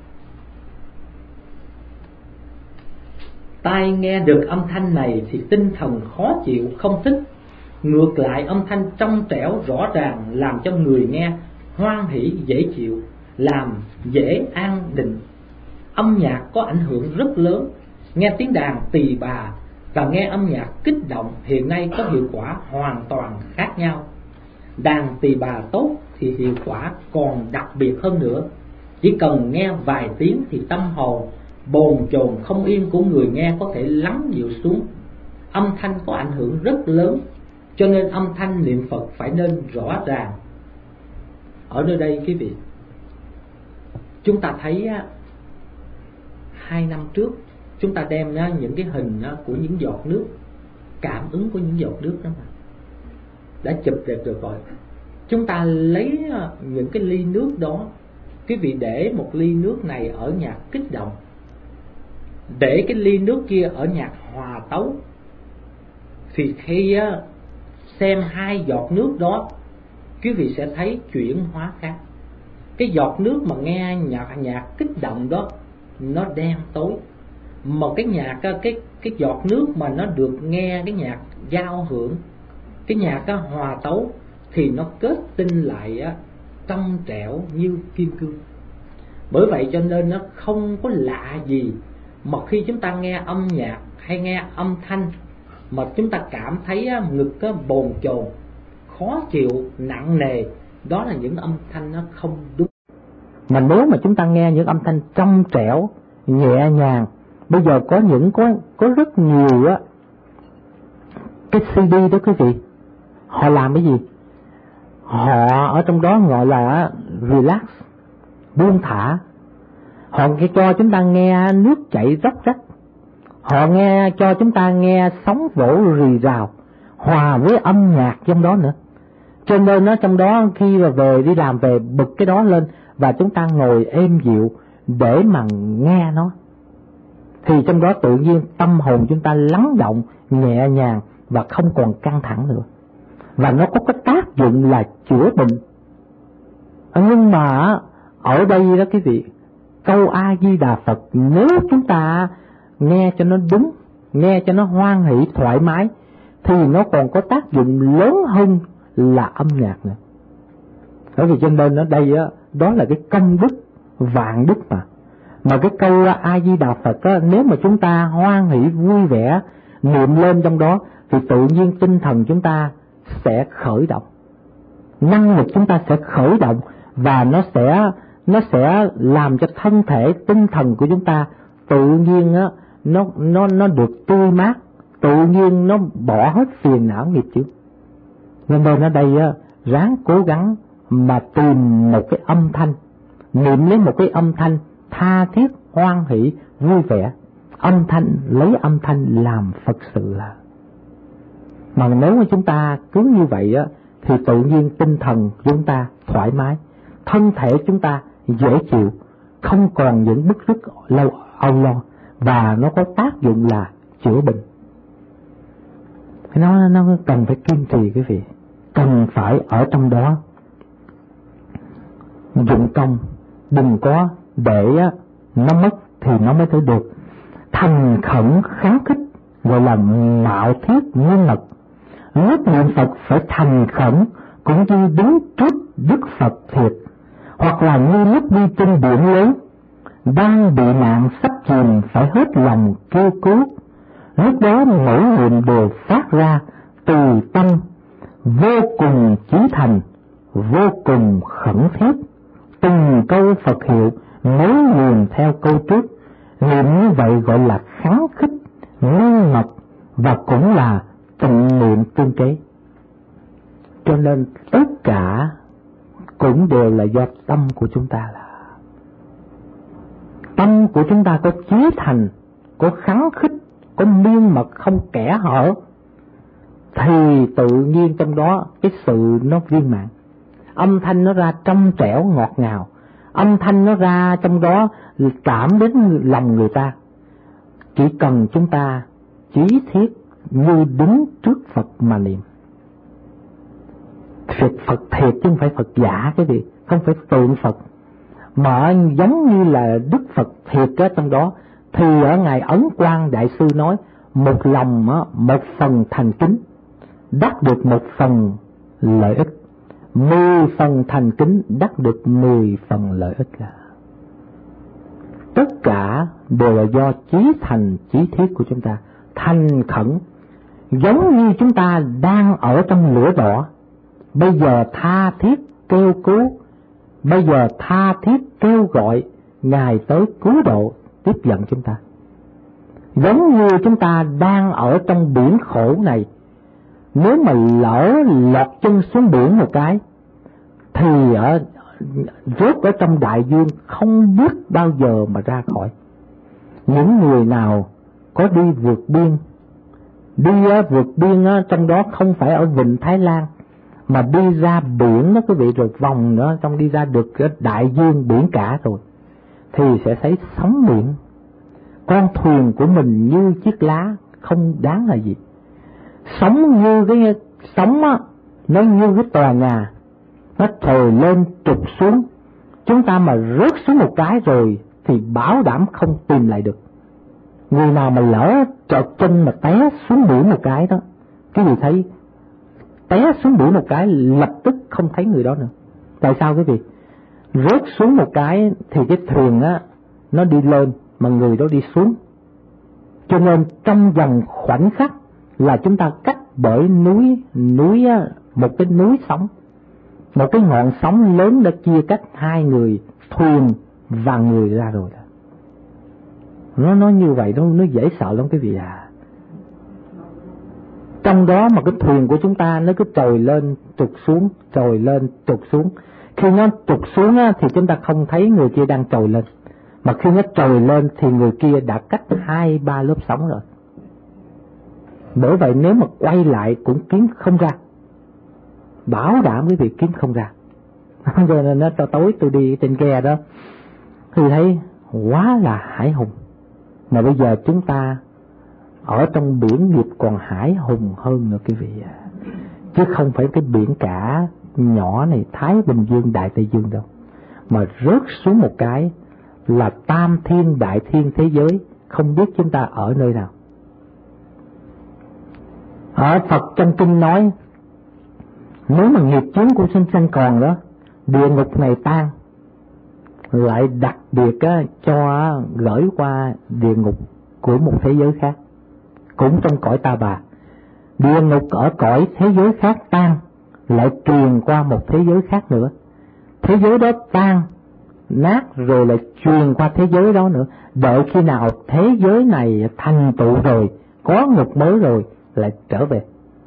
Tai nghe được âm thanh này thì tinh thần khó chịu, không thích. Ngược lại âm thanh trong trẻo rõ ràng làm cho người nghe hoan hỷ dễ chịu, làm dễ an định. Âm nhạc có ảnh hưởng rất lớn. Nghe tiếng đàn tỳ bà và nghe âm nhạc kích động hiện nay có hiệu quả hoàn toàn khác nhau. Đàn tỳ bà tốt thì hiệu quả còn đặc biệt hơn nữa. Chỉ cần nghe vài tiếng thì tâm hồn bồn chồn không yên của người nghe có thể lắng dịu xuống. Âm thanh có ảnh hưởng rất lớn, cho nên âm thanh niệm Phật phải nên rõ ràng. Ở nơi đây quý vị, chúng ta thấy 2 năm trước chúng ta đem những cái hình của những giọt nước, cảm ứng của những giọt nước đó mà đã chụp được rồi. Chúng ta lấy những cái ly nước đó, quý vị để một ly nước này ở nhạc kích động, để cái ly nước kia ở nhạc hòa tấu, thì khi xem 2 giọt nước đó, quý vị sẽ thấy chuyển hóa khác. Cái giọt nước mà nghe nhạc kích động đó nó đen tối, mà cái nhạc cái giọt nước mà nó được nghe cái nhạc giao hưởng, cái nhạc hòa tấu thì nó kết tinh lại trong trẻo như kim cương. Bởi vậy cho nên nó không có lạ gì mà khi chúng ta nghe âm nhạc hay nghe âm thanh mà chúng ta cảm thấy ngực bồn chồn, khó chịu, nặng nề, đó là những âm thanh nó không đúng. Mà nếu mà chúng ta nghe những âm thanh trong trẻo, nhẹ nhàng, bây giờ có rất nhiều cái CD đó quý vị, họ làm cái gì? Họ ở trong đó gọi là relax, buông thả. Họ cho chúng ta nghe nước chảy róc rách, họ cho chúng ta nghe sóng vỗ rì rào, hòa với âm nhạc trong đó nữa. Cho nên nó trong đó khi mà về đi làm về bật cái đó lên và chúng ta ngồi êm dịu để mà nghe nó, thì trong đó tự nhiên tâm hồn chúng ta lắng động, nhẹ nhàng và không còn căng thẳng nữa. Và nó có cái tác dụng là chữa bệnh. Nhưng mà ở đây đó quý vị, câu A Di Đà Phật nếu chúng ta nghe cho nó đúng, nghe cho nó hoan hỷ thoải mái, thì nó còn có tác dụng lớn hơn là âm nhạc nữa. Bởi vì cho nên ở đây đó là cái công đức vạn đức mà. Mà cái câu A Di Đà Phật nếu mà chúng ta hoan hỷ vui vẻ niệm lên trong đó thì tự nhiên tinh thần chúng ta sẽ khởi động, năng lực chúng ta sẽ khởi động, và nó sẽ làm cho thân thể tinh thần của chúng ta tự nhiên nó được tươi mát, tự nhiên nó bỏ hết phiền não nghiệp chướng. Nên ở đây ráng cố gắng mà tìm một cái âm thanh, niệm lấy một cái âm thanh tha thiết, hoan hỷ, vui vẻ. Âm thanh, lấy âm thanh làm Phật sự là. Mà nếu mà chúng ta cứ như vậy thì tự nhiên tinh thần chúng ta thoải mái, thân thể chúng ta dễ chịu, không còn những bức rứt âu lo, và nó có tác dụng là chữa bệnh. Nó cần phải kiên trì quý vị, cần phải ở trong đó dụng công, đừng có để nó mất thì nó mới thấy được. Thành khẩn kháng khích gọi là mạo thiết nguyên mật. Lúc niệm Phật phải thành khẩn, cũng như đứng trước Đức Phật thiệt, hoặc là như lúc đi trên biển lớn, đang bị nạn sắp chìm phải hết lòng kêu cứu. Lúc đó mỗi niệm đều phát ra từ tâm, vô cùng chí thành, vô cùng khẩn thiết. Từng câu Phật hiệu nối liền theo câu trước,
Niệm như vậy gọi là kháng khích, nghiêm mật và cũng là tụng niệm tương kế. Cho nên tất cả cũng đều là do tâm của chúng ta là. Tâm của chúng ta có chí thành, có kháng khích, có miên mật không kẽ hở, thì tự nhiên trong đó cái sự nó viên mãn. Âm thanh nó ra trong trẻo ngọt ngào, âm thanh nó ra trong đó cảm đến lòng người ta. Chỉ cần chúng ta chí thiết như đứng trước Phật mà niệm. Phật thiệt chứ không phải Phật giả cái gì, không phải tượng Phật, mà giống như là Đức Phật thiệt ở trong đó. Thì ở Ngài Ấn Quang Đại Sư nói, một lòng một phần thành kính đắc được một phần lợi ích, 10 phần thành kính đắc được 10 phần lợi ích. Là tất cả đều là do chí thành chí thiết của chúng ta. Thành khẩn giống như chúng ta đang ở trong lửa đỏ, bây giờ tha thiết kêu cứu, bây giờ tha thiết kêu gọi Ngài tới cứu độ tiếp dẫn chúng ta. Giống như chúng ta đang ở trong biển khổ này, nếu mà lỡ lọt chân xuống biển một cái thì rớt ở trong đại dương không biết bao giờ mà ra khỏi. Những người nào có đi vượt biên, vượt biên trong đó không phải ở Vịnh Thái Lan, mà đi ra biển đó quý vị, rồi vòng nữa trong đi ra được cái đại dương biển cả rồi, thì sẽ thấy sóng biển. Con thuyền của mình như chiếc lá không đáng là gì. Sóng như cái sóng nó như cái tòa nhà, nó trồi lên trục xuống. Chúng ta mà rớt xuống một cái rồi thì bảo đảm không tìm lại được. Người nào mà lỡ trợt chân mà té xuống biển một cái đó, cái gì thấy té xuống biển một cái lập tức không thấy người đó nữa. Tại sao quý vị? Rớt xuống một cái thì cái thuyền nó đi lên mà người đó đi xuống. Cho nên trong vòng khoảnh khắc là chúng ta cách bởi núi một cái núi sóng, một cái ngọn sóng lớn đã chia cách hai người, thuyền và người ra rồi. Nó như vậy nó dễ sợ lắm quý vị à. Trong đó mà cái thuyền của chúng ta nó cứ trồi lên trục xuống, trồi lên trục xuống. Khi nó trục xuống thì chúng ta không thấy người kia đang trồi lên, mà khi nó trồi lên thì người kia đã cách 2-3 lớp sóng rồi. Bởi vậy nếu mà quay lại cũng kiếm không ra, bảo đảm quý vị kiếm không ra. Cho nên nó tối tôi đi trên ghe đó thì thấy quá là hải hùng. Mà bây giờ chúng ta ở trong biển nghiệp còn hải hùng hơn nữa quý vị à. Chứ không phải cái biển cả nhỏ này, Thái Bình Dương, Đại Tây Dương đâu, mà rớt xuống một cái là tam thiên đại thiên thế giới, không biết chúng ta ở nơi nào. Ở Phật trong kinh nói, nếu mà nghiệp chướng của sinh sanh còn đó, địa ngục này tan, lại đặc biệt cho gửi qua địa ngục của một thế giới khác, cũng trong cõi Ta Bà. Địa ngục ở cõi thế giới khác tan, lại truyền qua một thế giới khác nữa. Thế giới đó tan nát rồi lại truyền qua thế giới đó nữa. Đợi khi nào thế giới này thành tựu rồi, có ngục mới rồi, lại trở về.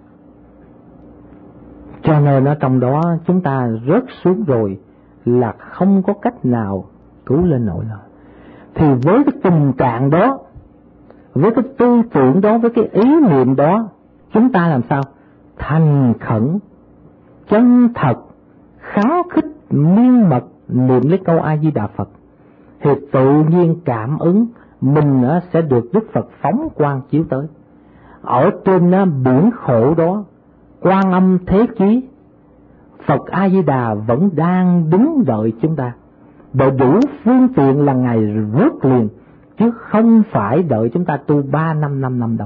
Cho nên ở trong đó chúng ta rớt xuống rồi là không có cách nào cứu lên nổi rồi. Thì với cái tình trạng đó, với cái tư tưởng đó, với cái ý niệm đó, chúng ta làm sao? Thành khẩn, chân thật, kháng khích, miên mật niệm lấy câu A Di Đà Phật, thì tự nhiên cảm ứng mình sẽ được Đức Phật phóng quang chiếu tới. Ở trên biển khổ đó, Quan Âm Thế Chí, Phật A Di Đà vẫn đang đứng đợi chúng ta. Đợi đủ phương tiện là Ngài rước liền, chứ không phải đợi chúng ta tu 3 năm 5 năm đâu.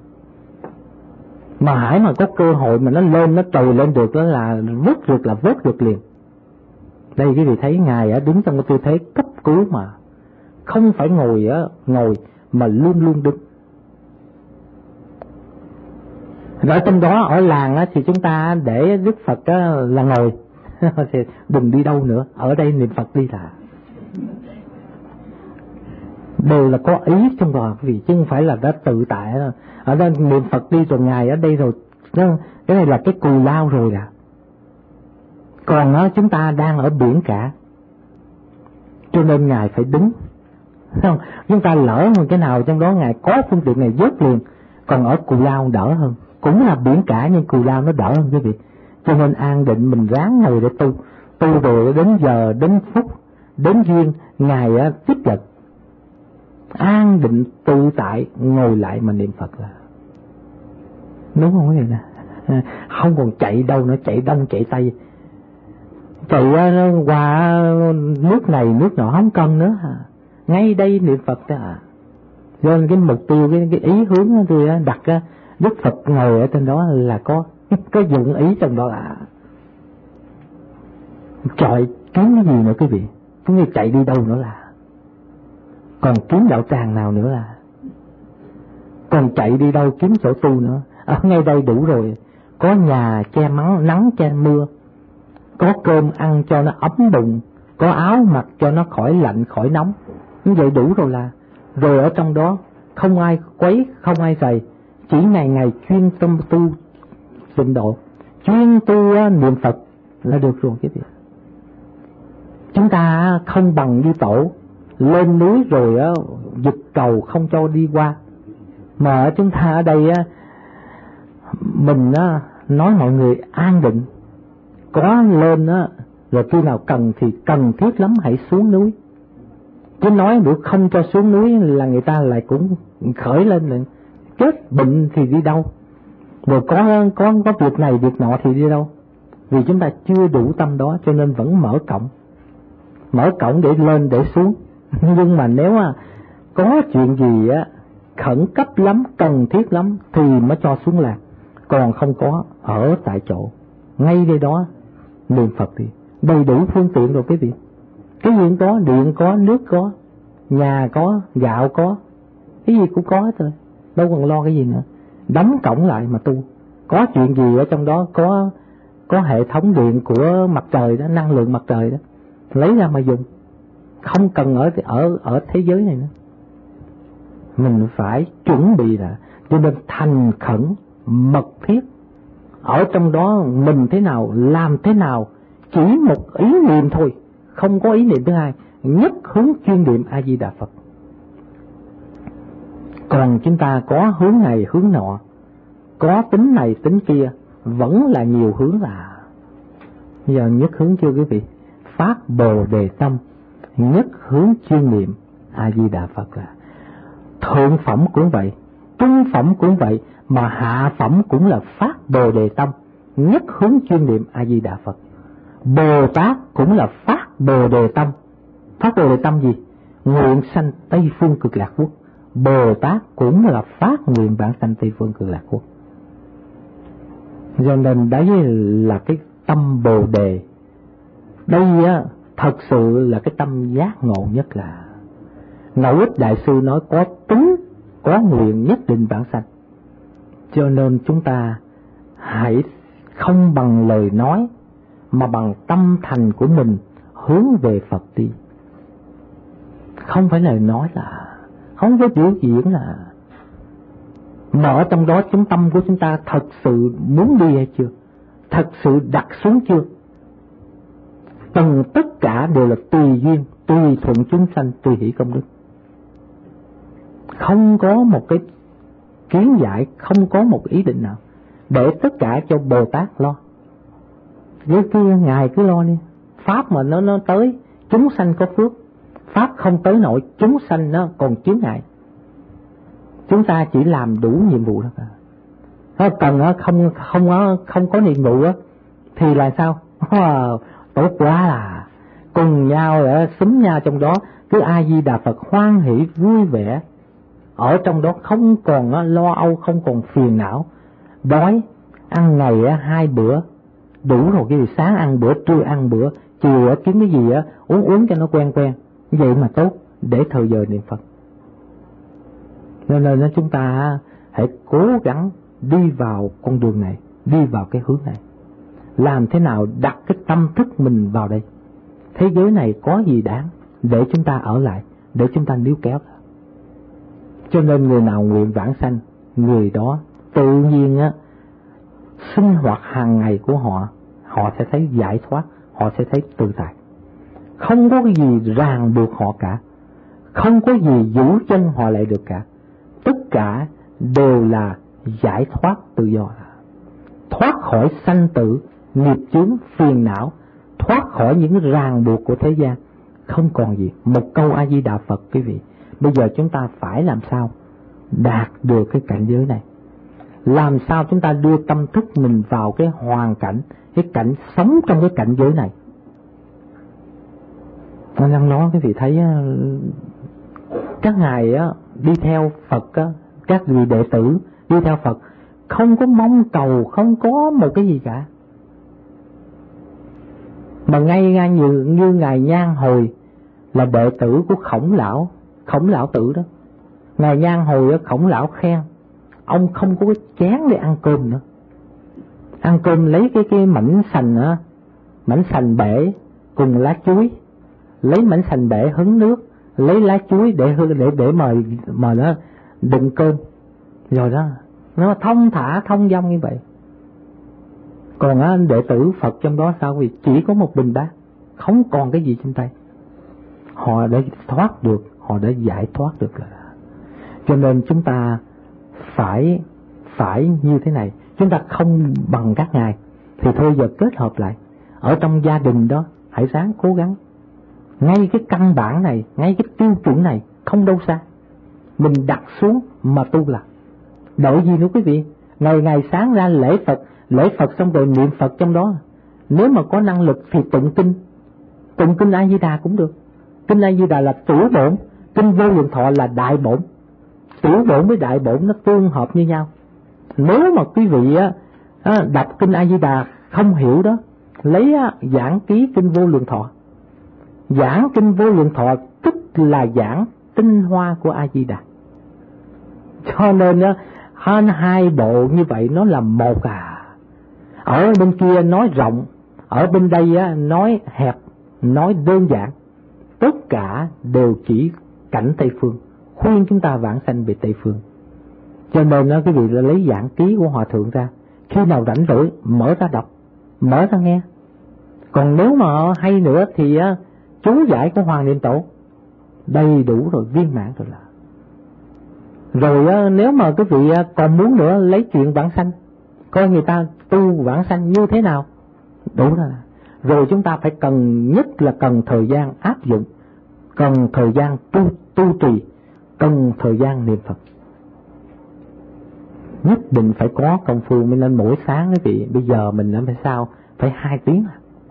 Mà hãy mà có cơ hội mà nó lên, nó trồi lên được đó là vớt được liền. Đây quý vị thấy Ngài đứng trong cái tư thế cấp cứu mà, không phải ngồi mà luôn luôn đứng. Ở trong đó ở làng thì chúng ta để Đức Phật là ngồi, thì đừng đi đâu nữa, ở đây niệm Phật đi là. đều là có ý trong đó, vì chứ không phải là đã tự tại. Ở đây niệm Phật đi rồi Ngài ở đây rồi, cái này là cái cù lao rồi à. Còn chúng ta đang ở biển cả, cho nên Ngài phải đứng. Không, chúng ta lỡ một cái nào trong đó Ngài có phương tiện này dớt liền. Còn ở Cù Lao đỡ hơn, cũng là biển cả nhưng Cù Lao nó đỡ hơn quý vị. Cho nên an định mình ráng ngồi để tu rồi đến giờ, đến phút, đến duyên Ngài tiếp nhận. An định tự tại ngồi lại mà niệm Phật là đúng không quý vị nè? Không còn chạy đâu nữa, chạy đông chạy tây, chạy qua nước này nước nọ không cần nữa, ngay đây niệm Phật đó. Cho nên cái mục tiêu, cái ý hướng tôi đặt Đức Phật ngồi ở trên đó là có dụng ý trong đó là trời, kiếm cái gì nữa quý vị, cũng như chạy đi đâu nữa là, còn kiếm đạo tràng nào nữa là, còn chạy đi đâu kiếm chỗ tu nữa. Ở ngay đây đủ rồi, có nhà che nắng che mưa, có cơm ăn cho nó ấm bụng, có áo mặc cho nó khỏi lạnh khỏi nóng, như vậy đủ rồi là. Rồi ở trong đó không ai quấy, không ai rầy, chỉ ngày chuyên tâm tu tịnh độ, chuyên tu niệm Phật là được rồi quý vị. Chúng ta không bằng như Tổ lên núi rồi giật cầu không cho đi qua, mà chúng ta ở đây mình nói mọi người an định, có lên rồi khi nào cần thì cần thiết lắm hãy xuống núi. Chứ nói được không cho xuống núi là người ta lại cũng khởi lên rồi, chết bệnh thì đi đâu, rồi có việc này việc nọ thì đi đâu. Vì chúng ta chưa đủ tâm đó cho nên vẫn mở cổng để lên để xuống. Nhưng mà nếu có chuyện gì khẩn cấp lắm, cần thiết lắm thì mới cho xuống lạc, còn không có ở tại chỗ ngay đây đó niệm Phật thì đầy đủ phương tiện rồi quý vị. Cái gì cũng có, điện có, nước có, nhà có, gạo có, cái gì cũng có hết rồi, đâu còn lo cái gì nữa. Đóng cổng lại mà tu. Có chuyện gì ở trong đó, có hệ thống điện của mặt trời đó, năng lượng mặt trời đó, lấy ra mà dùng, không cần ở thế giới này nữa. Mình phải chuẩn bị là, cho nên thành khẩn mật thiết. Ở trong đó mình thế nào, làm thế nào, chỉ một ý niệm thôi, không có ý niệm thứ hai, nhất hướng chuyên niệm A Di Đà Phật. Còn chúng ta có hướng này hướng nọ, có tính này tính kia, vẫn là nhiều hướng là. Giờ nhất hướng chưa quý vị? Phát Bồ Đề tâm, nhất hướng chuyên niệm A Di Đà Phật là. Thượng phẩm cũng vậy, trung phẩm cũng vậy, mà hạ phẩm cũng là phát Bồ Đề tâm, nhất hướng chuyên niệm A Di Đà Phật. Bồ Tát cũng là phát Bồ Đề tâm. Phát Bồ Đề tâm gì? Nguyện sanh Tây Phương Cực Lạc Quốc. Bồ Tát cũng là phát nguyện bản sanh Tây Phương Cực Lạc Quốc. Cho nên đấy là cái tâm Bồ Đề. Đây thật sự là cái tâm giác ngộ nhất là. Ngẫu Ích Đại Sư nói có tính, có nguyện nhất định bản sanh. Cho nên chúng ta hãy không bằng lời nói, mà bằng tâm thành của mình hướng về Phật đi. Không phải lời nói là, không có biểu diễn là. Mà ở trong đó tâm của chúng ta thật sự muốn đi hay chưa? Thật sự đặt xuống chưa? Tất cả đều là tùy duyên, tùy thuận chúng sanh, tùy hỷ công đức. Không có một cái kiến giải, không có một ý định nào, để tất cả cho Bồ Tát lo. Với cứ Ngài cứ lo đi. Pháp mà nó tới, chúng sanh có phước. Pháp không tới nổi, chúng sanh nó còn chướng ngại. Chúng ta chỉ làm đủ nhiệm vụ đó cả. Cần không có nhiệm vụ thì là sao? Tốt quá là cùng nhau xúm nhau trong đó, cứ A Di Đà Phật hoan hỷ vui vẻ. Ở trong đó không còn lo âu, không còn phiền não. Đói ăn ngày 2 bữa đủ rồi, cái gì sáng ăn bữa, trưa ăn bữa, chiều kiếm cái gì uống cho nó quen. Vậy mà tốt, để thời giờ niệm Phật. Nên chúng ta hãy cố gắng đi vào con đường này, đi vào cái hướng này. Làm thế nào đặt cái tâm thức mình vào đây. Thế giới này có gì đáng để chúng ta ở lại, để chúng ta níu kéo. Cho nên người nào nguyện vãng sanh, người đó tự nhiên á, sinh hoạt hàng ngày của họ, họ sẽ thấy giải thoát, họ sẽ thấy tự tại. Không có cái gì ràng buộc họ cả, không có gì giữ chân họ lại được cả. Tất cả đều là giải thoát tự do, thoát khỏi sanh tử, nghiệp chướng, phiền não, thoát khỏi những ràng buộc của thế gian, không còn gì. Một câu A Di Đà Phật quý vị. Bây giờ chúng ta phải làm sao đạt được cái cảnh giới này? Làm sao chúng ta đưa tâm thức mình vào cái hoàn cảnh, cái cảnh sống trong cái cảnh giới này? Con đang nói quý vị thấy các ngài đi theo Phật, các vị đệ tử đi theo Phật không có mong cầu, không có một cái gì cả. Mà ngay như ngài Nhan Hồi là đệ tử của Khổng Lão Tử đó. Ngài Nhan Hồi Khổng Lão khen ông không có cái chén để ăn cơm nữa. Ăn cơm lấy cái mảnh sành bể cùng lá chuối, lấy mảnh sành bể hứng nước, lấy lá chuối để mời nó đựng cơm, rồi đó nó thông thả thông dong như vậy. Còn đệ tử Phật trong đó sao? Vì chỉ có một bình bát, không còn cái gì trên tay. Họ đã thoát được, họ đã giải thoát được rồi. Cho nên chúng ta phải như thế này. Chúng ta không bằng các ngài thì thôi giờ kết hợp lại. Ở trong gia đình đó hãy ráng cố gắng. Ngay cái căn bản này, ngay cái tiêu chuẩn này không đâu xa, mình đặt xuống mà tu là. Đợi gì nữa quý vị? Ngày sáng ra lễ Phật xong rồi niệm Phật trong đó. Nếu mà có năng lực thì tụng kinh A Di Đà cũng được. Kinh A Di Đà là tiểu bổn, kinh Vô Lượng Thọ là đại bổn. Tiểu bổn với đại bổn nó tương hợp như nhau. Nếu mà quý vị đọc kinh A Di Đà không hiểu đó, lấy giảng ký kinh Vô Lượng Thọ. Giảng kinh Vô Lượng Thọ tức là giảng tinh hoa của A Di Đà. Cho nên hai bộ như vậy nó là một Ở bên kia nói rộng, ở bên đây nói hẹp, nói đơn giản. Tất cả đều chỉ cảnh Tây Phương, khuyên chúng ta vãng sanh về Tây Phương. Cho nên quý vị là lấy giảng ký của Hòa Thượng ra, khi nào rảnh rỗi mở ra đọc, mở ra nghe. Còn nếu mà hay nữa thì chú giải của Hoàng Niệm Tổ đầy đủ rồi, viên mãn rồi là. Rồi nếu mà quý vị còn muốn nữa, lấy chuyện vãng sanh, coi người ta tu vãng sanh như thế nào, đủ rồi. Rồi chúng ta phải nhất là cần thời gian áp dụng, cần thời gian tu trì, cần thời gian niệm Phật. Nhất định phải có công phu mới nên mỗi sáng quý vị. Bây giờ mình đã phải sao? Phải 2 tiếng.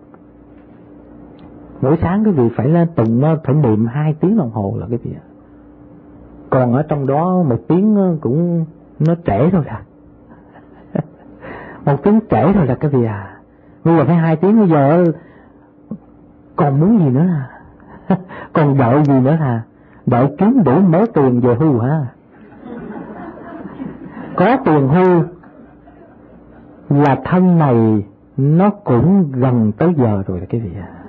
Mỗi sáng quý vị phải lên tụng, phải niệm 2 tiếng đồng hồ là cái gì. Còn ở trong đó 1 tiếng cũng nó trễ rồi là 1 tiếng trễ rồi là cái gì Bây giờ phải 2 tiếng, bây giờ còn muốn gì nữa còn đợi gì nữa đợi kiếm đủ mớ tiền về hưu hả? Có tiền hưu là thân này nó cũng gần tới giờ rồi là cái gì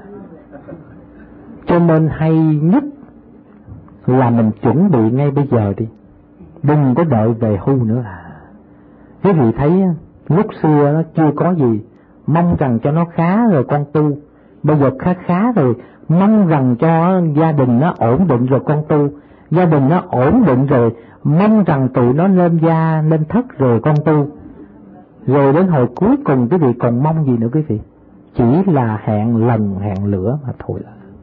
Cho nên hay nhất là mình chuẩn bị ngay bây giờ đi, đừng có đợi về hưu nữa Quý vị thấy lúc xưa nó chưa có gì, mong rằng cho nó khá rồi con tu. Bây giờ khá rồi, mong rằng cho gia đình nó ổn định rồi con tu. Gia đình nó ổn định rồi, mong rằng tụi nó lên gia lên thất rồi con tu. Rồi đến hồi cuối cùng quý vị còn mong gì nữa quý vị? Chỉ là hẹn lần hẹn lửa mà thôi.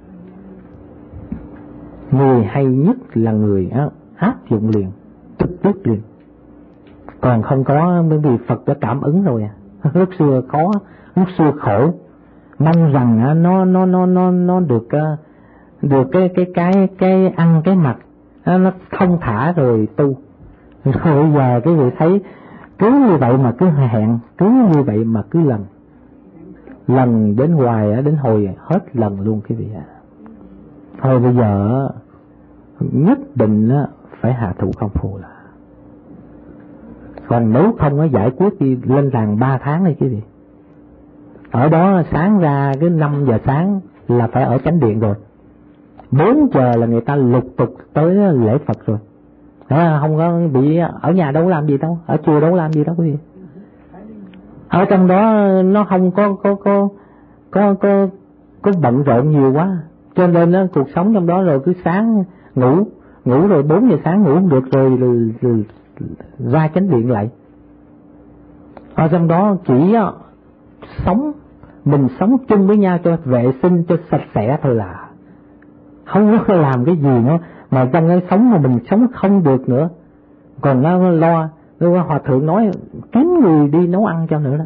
Người hay nhất là người áp dụng liền, trực tiếp liền. Còn không có, bởi vì Phật đã cảm ứng rồi Lúc xưa có, lúc xưa khổ, mong rằng nó được cái ăn cái mặc nó thông thả rồi tu. Rồi bây giờ quý vị thấy cứ như vậy mà cứ hẹn, cứ như vậy mà cứ lần đến hoài, đến hồi hết lần luôn quý vị Thôi bây giờ nhất định phải hạ thủ công phu là. Còn nếu không giải quyết đi lên làng 3 tháng đi quý vị. Ở đó sáng ra cái 5 giờ sáng là phải ở chánh điện rồi. 4 giờ là người ta lục tục tới lễ Phật rồi. không có bị ở nhà đâu có làm gì đâu, ở chùa đâu có làm gì đâu quý vị. Ở trong đó nó không có bận rộn nhiều quá, cho nên nó cuộc sống trong đó rồi cứ sáng ngủ rồi 4 giờ sáng ngủ không được rồi ra chánh điện lại. Ở trong đó chỉ mình sống chung với nhau cho vệ sinh, cho sạch sẽ thôi là không có làm cái gì nữa, mà trong cái sống mà mình sống không được nữa. Còn nó lo hòa thượng nói kiếm người đi nấu ăn cho nữa đó.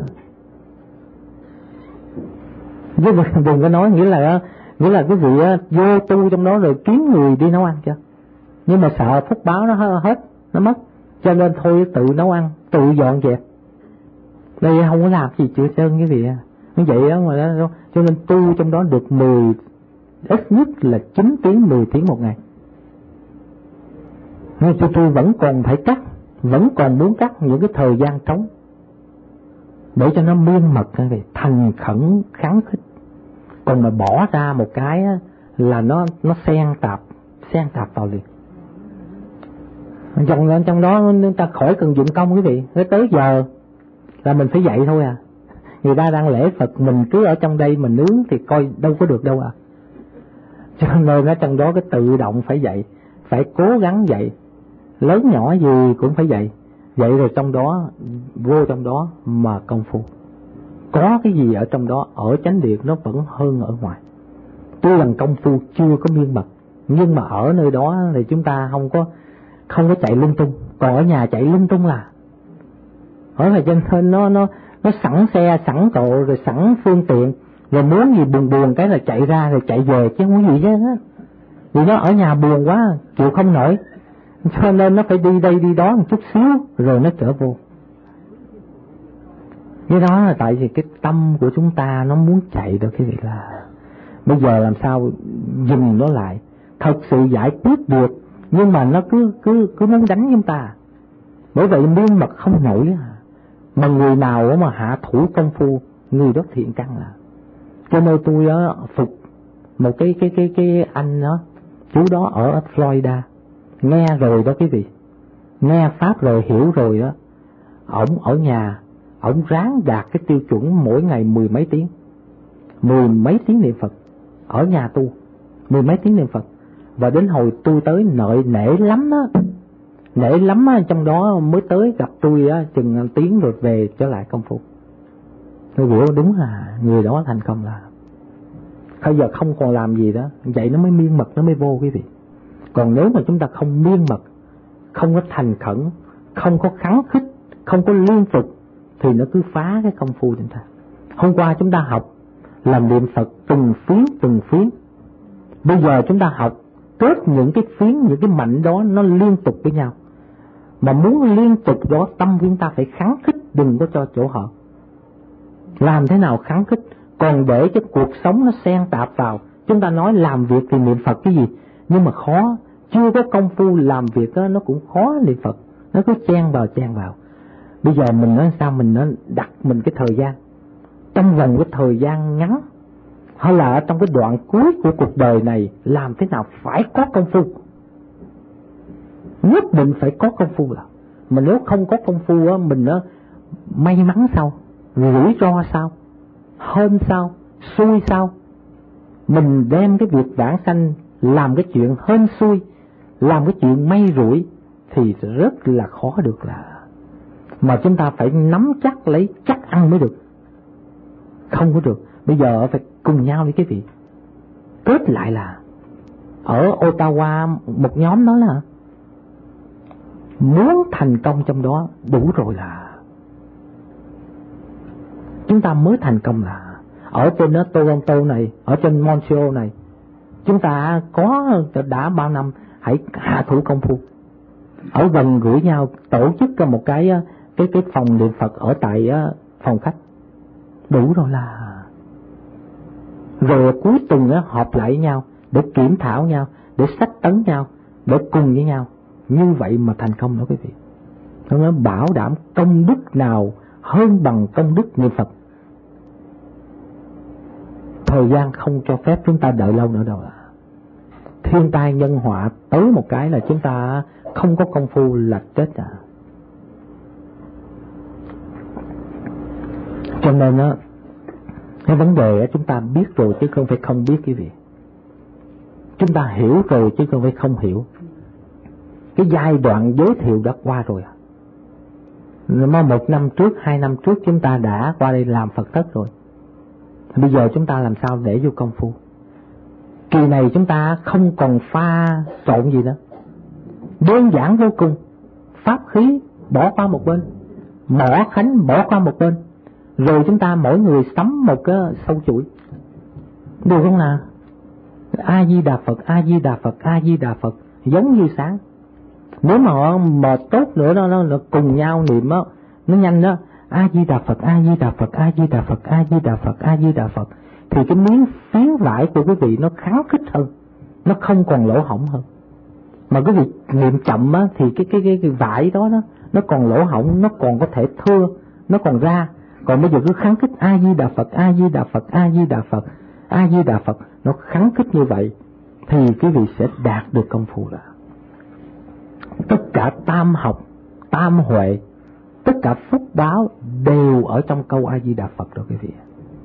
Chứ đừng có nói nghĩa là cái gì vô tu trong đó rồi kiếm người đi nấu ăn cho. Nhưng mà sợ phúc báo nó hết, nó mất, cho nên thôi tự nấu ăn, tự dọn dẹp. Đây không có làm gì chữa trơn cái gì như vậy đó mà đó. Cho nên tu trong đó được 10, ít nhất là 9 tiếng 10 tiếng một ngày. Nhưng tôi vẫn còn phải cắt, vẫn còn muốn cắt những cái thời gian trống để cho nó miên mật, thành khẩn kháng khích. Còn mà bỏ ra một cái là nó xen tạp vào liền. Trong đó chúng ta khỏi cần dụng công quý vị, tới giờ là mình phải dậy thôi à. Người ta đang lễ Phật, mình cứ ở trong đây mình nướng thì coi đâu có được đâu à. Cho nên ở trong đó cái tự động phải dậy, phải cố gắng dậy, lớn nhỏ gì cũng phải dậy. Vậy rồi trong đó, vô trong đó mà công phu. Có cái gì ở trong đó, ở chánh điện nó vẫn hơn ở ngoài. Tuy rằng công phu chưa có miên mật, nhưng mà ở nơi đó thì chúng ta không có chạy lung tung. Còn ở nhà chạy lung tung là ở là cho nên nó sẵn xe, sẵn cộ, rồi sẵn phương tiện, rồi muốn gì buồn cái là chạy ra rồi chạy về chứ không có gì chứ hết. Vì nó ở nhà buồn quá chịu không nổi, cho nên nó phải đi đây đi đó một chút xíu rồi nó trở vô. Cái đó là tại vì cái tâm của chúng ta nó muốn chạy được cái việc là bây giờ làm sao dừng nó lại, thật sự giải quyết được, nhưng mà nó cứ muốn đánh chúng ta. Bởi vậy miên mật không nổi. Mà người nào mà hạ thủ công phu, người đó thiện căn là. Cho nên tôi phục một cái anh đó, chú đó ở Florida, nghe rồi đó quý vị, nghe pháp rồi hiểu rồi đó. Ổng ở nhà, ổng ráng đạt cái tiêu chuẩn mỗi ngày 10 mấy tiếng niệm Phật, ở nhà tu 10 mấy tiếng niệm Phật. Và đến hồi tôi tới nể lắm á, trong đó mới tới gặp tôi á chừng tiếng rồi về trở lại công phu. Tôi hiểu đúng là người đó thành công là bây giờ không còn làm gì đó, vậy nó mới miên mật, nó mới vô quý vị. Còn nếu mà chúng ta không miên mật, không có thành khẩn, không có kháng khích, không có liên tục thì nó cứ phá cái công phu chúng ta. Hôm qua chúng ta học làm niệm Phật từng phiến. Bây giờ chúng ta học kết những cái phiến, những cái mảnh đó nó liên tục với nhau. Mà muốn liên tục đó, tâm chúng ta phải kháng khích, đừng có cho chỗ hở. Làm thế nào kháng khích? Còn để cho cuộc sống nó xen tạp vào. Chúng ta nói làm việc thì niệm Phật cái gì, nhưng mà khó, chưa có công phu làm việc đó, nó cũng khó niệm Phật, nó cứ chen vào. Bây giờ mình nói sao, mình nó đặt mình cái thời gian, trong vòng cái thời gian ngắn, hay là ở trong cái đoạn cuối của cuộc đời này, làm thế nào phải có công phu. Nhất định phải có công phu là. Mà nếu không có công phu á, mình nó may mắn sao, rủi ro sao, hên sao, xui sao. Mình đem cái việc vãng sanh làm cái chuyện hên xui, làm cái chuyện may rủi thì rất là khó được là. Mà chúng ta phải nắm chắc, lấy chắc ăn mới được. Không có được. Bây giờ phải cùng nhau đi cái vị. Kết lại là ở Ottawa một nhóm đó là muốn thành công trong đó đủ rồi là chúng ta mới thành công là. Ở trên Toronto này, ở trên Montreal này, chúng ta đã bao năm hãy hạ thủ công phu. Ở gần gũi nhau tổ chức một cái phòng niệm Phật ở tại phòng khách. Đủ rồi là. Rồi cuối tuần họp lại với nhau để kiểm thảo nhau, để sách tấn nhau, để cùng với nhau. Như vậy mà thành công đó quý vị. Nó bảo đảm công đức nào hơn bằng công đức niệm Phật. Thời gian không cho phép chúng ta đợi lâu nữa đâu. Thiên tai nhân họa tới một cái là chúng ta không có công phu là chết à. Cho nên á, cái vấn đề chúng ta biết rồi chứ không phải không biết quý vị. Chúng ta hiểu rồi chứ không phải không hiểu. Cái giai đoạn giới thiệu đã qua rồi. Mà 1 năm trước, 2 năm trước chúng ta đã qua đây làm Phật thất rồi. Bây giờ chúng ta làm sao để vô công phu. Kỳ này chúng ta không còn pha trộn gì nữa. Đơn giản vô cùng. Pháp khí bỏ qua một bên, mỏ khánh bỏ qua một bên, rồi chúng ta mỗi người sắm một cái sâu chuỗi. Được không nào? A Di Đà Phật, A Di Đà Phật, A Di Đà Phật, giống như sáng. Nếu mà họ mà tốt nữa nó cùng nhau niệm á, nó nhanh đó. A Di Đà Phật, A Di Đà Phật, A Di Đà Phật, A Di Đà Phật, A Di Đà Phật, thì cái miếng phiến vải của quý vị nó kháng khích hơn, nó không còn lỗ hổng hơn. Mà quý vị niệm chậm á thì cái vải đó nó còn lỗ hổng, nó còn có thể thưa, nó còn ra. Còn bây giờ cứ kháng khích A Di Đà Phật, A Di Đà Phật, A Di Đà Phật, A Di Đà Phật, nó kháng khích như vậy thì quý vị sẽ đạt được công phu là tất cả tam học, tam huệ, tất cả phúc báo đều ở trong câu A Di Đà Phật rồi quý vị.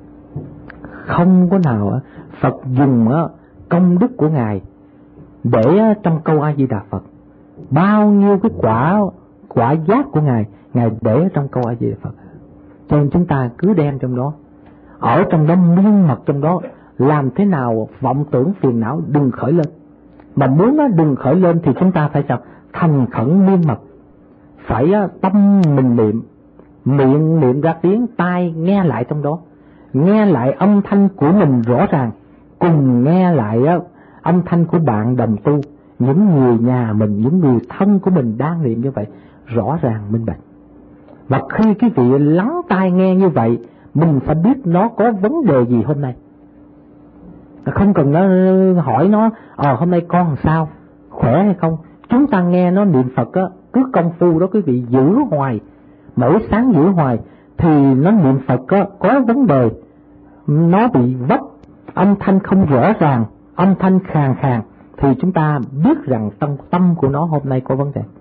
Không có nào Phật dùng công đức của Ngài để trong câu A Di Đà Phật. Bao nhiêu cái quả giác của Ngài để trong câu A Di Đà Phật. Cho nên chúng ta cứ đem trong đó, ở trong đó miên mật trong đó, làm thế nào vọng tưởng phiền não đừng khởi lên. Mà muốn nó đừng khởi lên thì chúng ta phải sao? Thành khẩn miên mật. Phải tâm mình niệm, miệng niệm ra tiếng, tai nghe lại trong đó, nghe lại âm thanh của mình rõ ràng, cùng nghe lại âm thanh của bạn đồng tu, những người nhà mình, những người thân của mình đang niệm như vậy, rõ ràng minh bạch. Và khi cái vị lắng tai nghe như vậy, mình phải biết nó có vấn đề gì hôm nay. Không cần nó hỏi nó hôm nay con làm sao, khỏe hay không. Chúng ta nghe nó niệm Phật á, cứ công phu đó quý vị giữ hoài, mỗi sáng giữ hoài, thì nó niệm Phật á, có vấn đề, nó bị vấp, âm thanh không rõ ràng, âm thanh khàn khàn, thì chúng ta biết rằng tâm của nó hôm nay có vấn đề.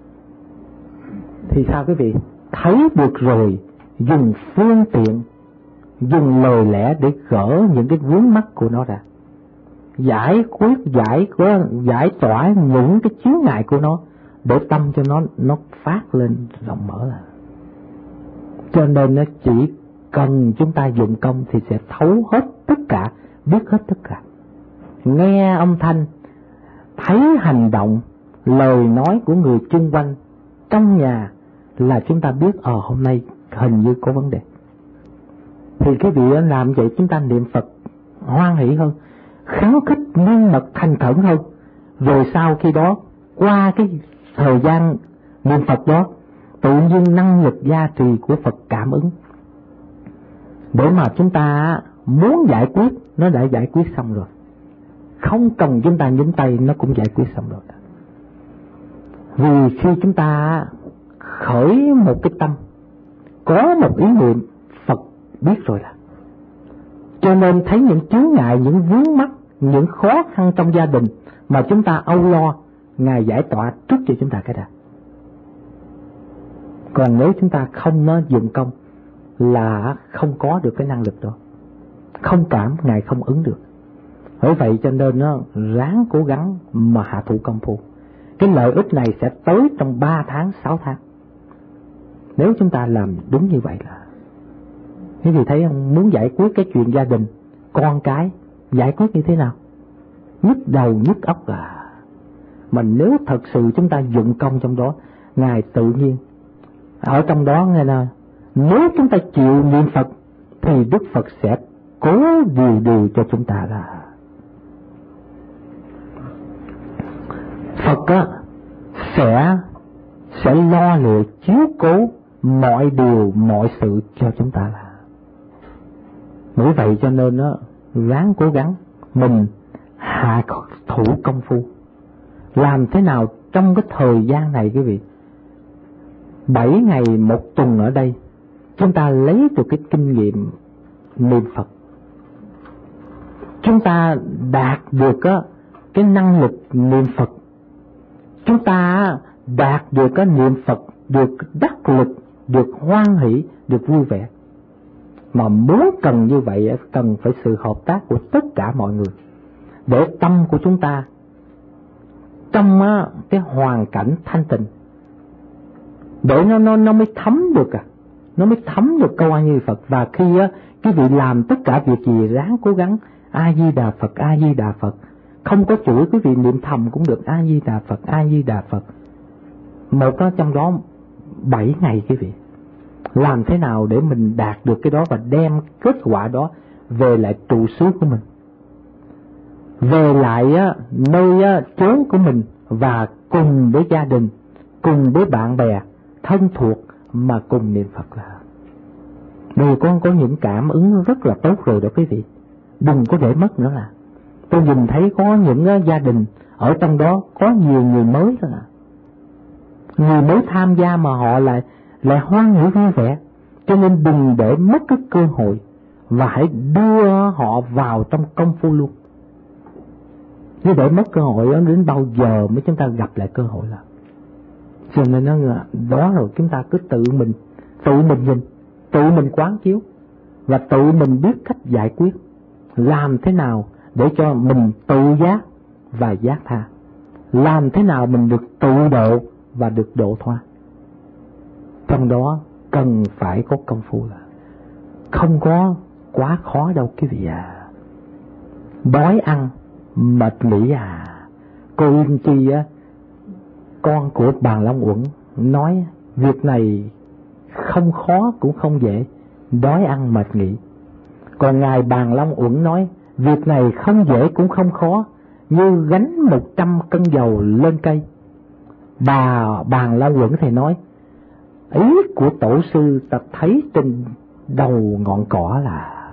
Thì sao quý vị? Thấy được rồi, dùng phương tiện, dùng lời lẽ để gỡ những cái vướng mắc của nó ra, giải tỏa những cái chướng ngại của nó, để tâm cho nó phát lên rộng mở ra. Cho nên nó chỉ cần chúng ta dụng công thì sẽ thấu hết tất cả, biết hết tất cả. Nghe âm thanh, thấy hành động, lời nói của người chung quanh trong nhà là chúng ta biết hôm nay hình như có vấn đề. Thì cái vị làm vậy chúng ta niệm Phật hoan hỷ hơn, kháng khích miên mật thành khẩn hơn. Rồi sau khi đó, qua cái thời gian niệm Phật đó, tự nhiên năng lực gia trì của Phật cảm ứng, để mà chúng ta muốn giải quyết, nó đã giải quyết xong rồi. Không cần chúng ta nhúng tay, nó cũng giải quyết xong rồi. Vì khi chúng ta khởi một cái tâm, có một ý niệm, Phật biết rồi là. Cho nên thấy những chướng ngại, những vướng mắc, những khó khăn trong gia đình mà chúng ta âu lo, Ngài giải tỏa trước cho chúng ta cái đã. Còn nếu chúng ta không dụng công là không có được cái năng lực đó. Không cảm, Ngài không ứng được. Bởi vậy cho nên ráng cố gắng mà hạ thủ công phu. Cái lợi ích này sẽ tới trong 3 tháng, 6 tháng. Nếu chúng ta làm đúng như vậy là. Thế thì thấy không, muốn giải quyết cái chuyện gia đình, con cái, giải quyết như thế nào? Nhức đầu, nhức óc à. Mà nếu thật sự chúng ta dụng công trong đó, Ngài tự nhiên ở trong đó nghe nào. Nếu chúng ta chịu niệm Phật thì Đức Phật sẽ cố điều cho chúng ta là. Phật sẽ lo liệu chiếu cố mọi điều, mọi sự cho chúng ta là. Bởi vậy cho nên ráng cố gắng mình hạ thủ công phu. Làm thế nào trong cái thời gian này quý vị, 7 ngày 1 tuần ở đây, chúng ta lấy được cái kinh nghiệm niệm Phật. Chúng ta đạt được cái năng lực niệm Phật chúng ta đạt được cái niệm Phật, được đắc lực, được hoan hỷ, được vui vẻ. Mà muốn cần như vậy cần phải sự hợp tác của tất cả mọi người, để tâm của chúng ta trong cái hoàn cảnh thanh tịnh, để nó mới thấm được nó mới thấm được câu A Di Phật. Và khi quý vị làm tất cả việc gì ráng cố gắng A Di Đà Phật, A Di Đà Phật, không có chuỗi quý vị niệm thầm cũng được A Di Đà Phật, A Di Đà Phật. Một trong đó 7 ngày quý vị. Làm thế nào để mình đạt được cái đó và đem kết quả đó về lại trụ xứ của mình, về lại nơi chốn của mình, và cùng với gia đình, cùng với bạn bè thân thuộc mà cùng niệm Phật là. Đây con có những cảm ứng rất là tốt rồi đó quý vị, đừng có để mất nữa là. Tôi nhìn thấy có những gia đình ở trong đó có nhiều người mới đó là. Người mới tham gia mà họ lại hoan hỷ vui vẻ, cho nên đừng để mất cái cơ hội và hãy đưa họ vào trong công phu luôn. Nếu để mất cơ hội đó, đến bao giờ mới chúng ta gặp lại cơ hội là. Cho nên đó rồi chúng ta cứ tự mình nhìn, tự mình quán chiếu và tự mình biết cách giải quyết, làm thế nào để cho mình tự giác và giác tha, làm thế nào mình được tự độ và được độ thoát. Trong đó cần phải có công phu, là không có quá khó đâu quý vị à. Đói ăn mệt nghỉ à. Cô Yên Chi con của Bàn Long Uẩn nói việc này không khó cũng không dễ, đói ăn mệt nghỉ. Còn ngài Bàn Long Uẩn nói việc này không dễ cũng không khó, như gánh 100 cân dầu lên cây. Bà Bàn Long Uẩn thì nói ý của tổ sư ta thấy trên đầu ngọn cỏ là.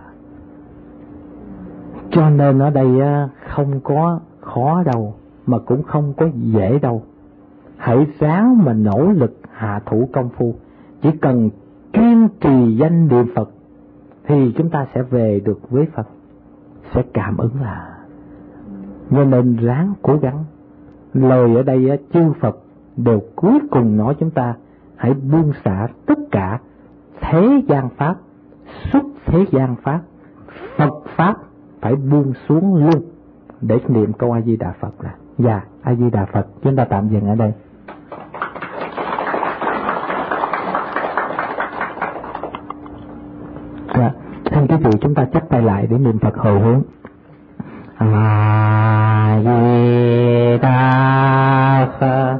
Cho nên ở đây không có khó đâu, mà cũng không có dễ đâu. Hãy ráng mà nỗ lực hạ thủ công phu, chỉ cần kiên trì danh niệm Phật thì chúng ta sẽ về được với Phật, sẽ cảm ứng là. Nên ráng cố gắng. Lời ở đây chư Phật đều cuối cùng nói chúng ta hãy buông xả tất cả thế gian pháp, xuất thế gian pháp, Phật pháp phải buông xuống luôn để niệm câu A Di Đà Phật là. Dạ, A Di Đà Phật. Chúng ta tạm dừng ở đây. Dạ, xin quý vị chúng ta chắp tay lại để niệm Phật hồi hướng. A Di Đà Phật.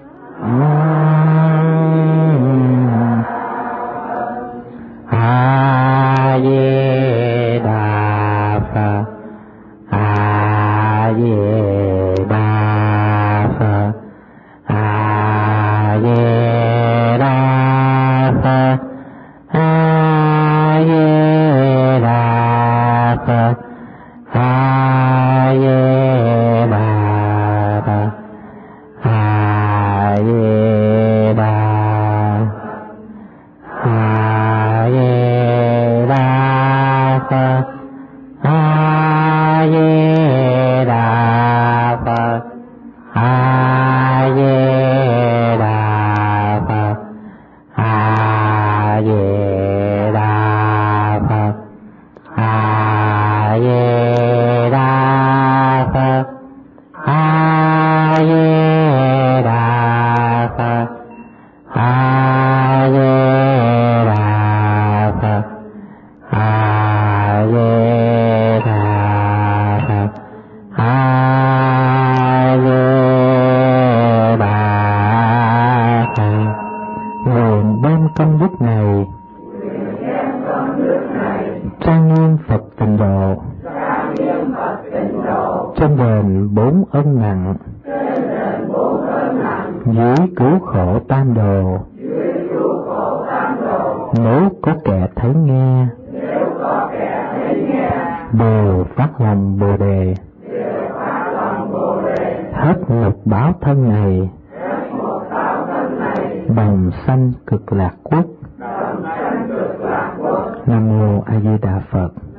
A Di Đà Phật. A Di Đà Phật. A Di Đà Phật. A Di Đà Phật. A Di Đà Phật. A Di Đà. A Di Đà Phật. A Di Đà Phật. A Di Đà Phật. A Di Đà Phật. A Di Đà Phật. A Di Đà Phật. A Di Đà Phật. A Di Đà Phật. A Di Đà Phật. Nguyện đem công đức này trang nghiêm Phật tịnh độ, trên đền 4 ân nặng, dưới cứu khổ tam đồ. Nếu có kẻ thấy nghe, đều phát lòng Bồ Đề, hết lục báo thân này, đồng sanh cực lạc quốc. Nam mô A Di Đà Phật.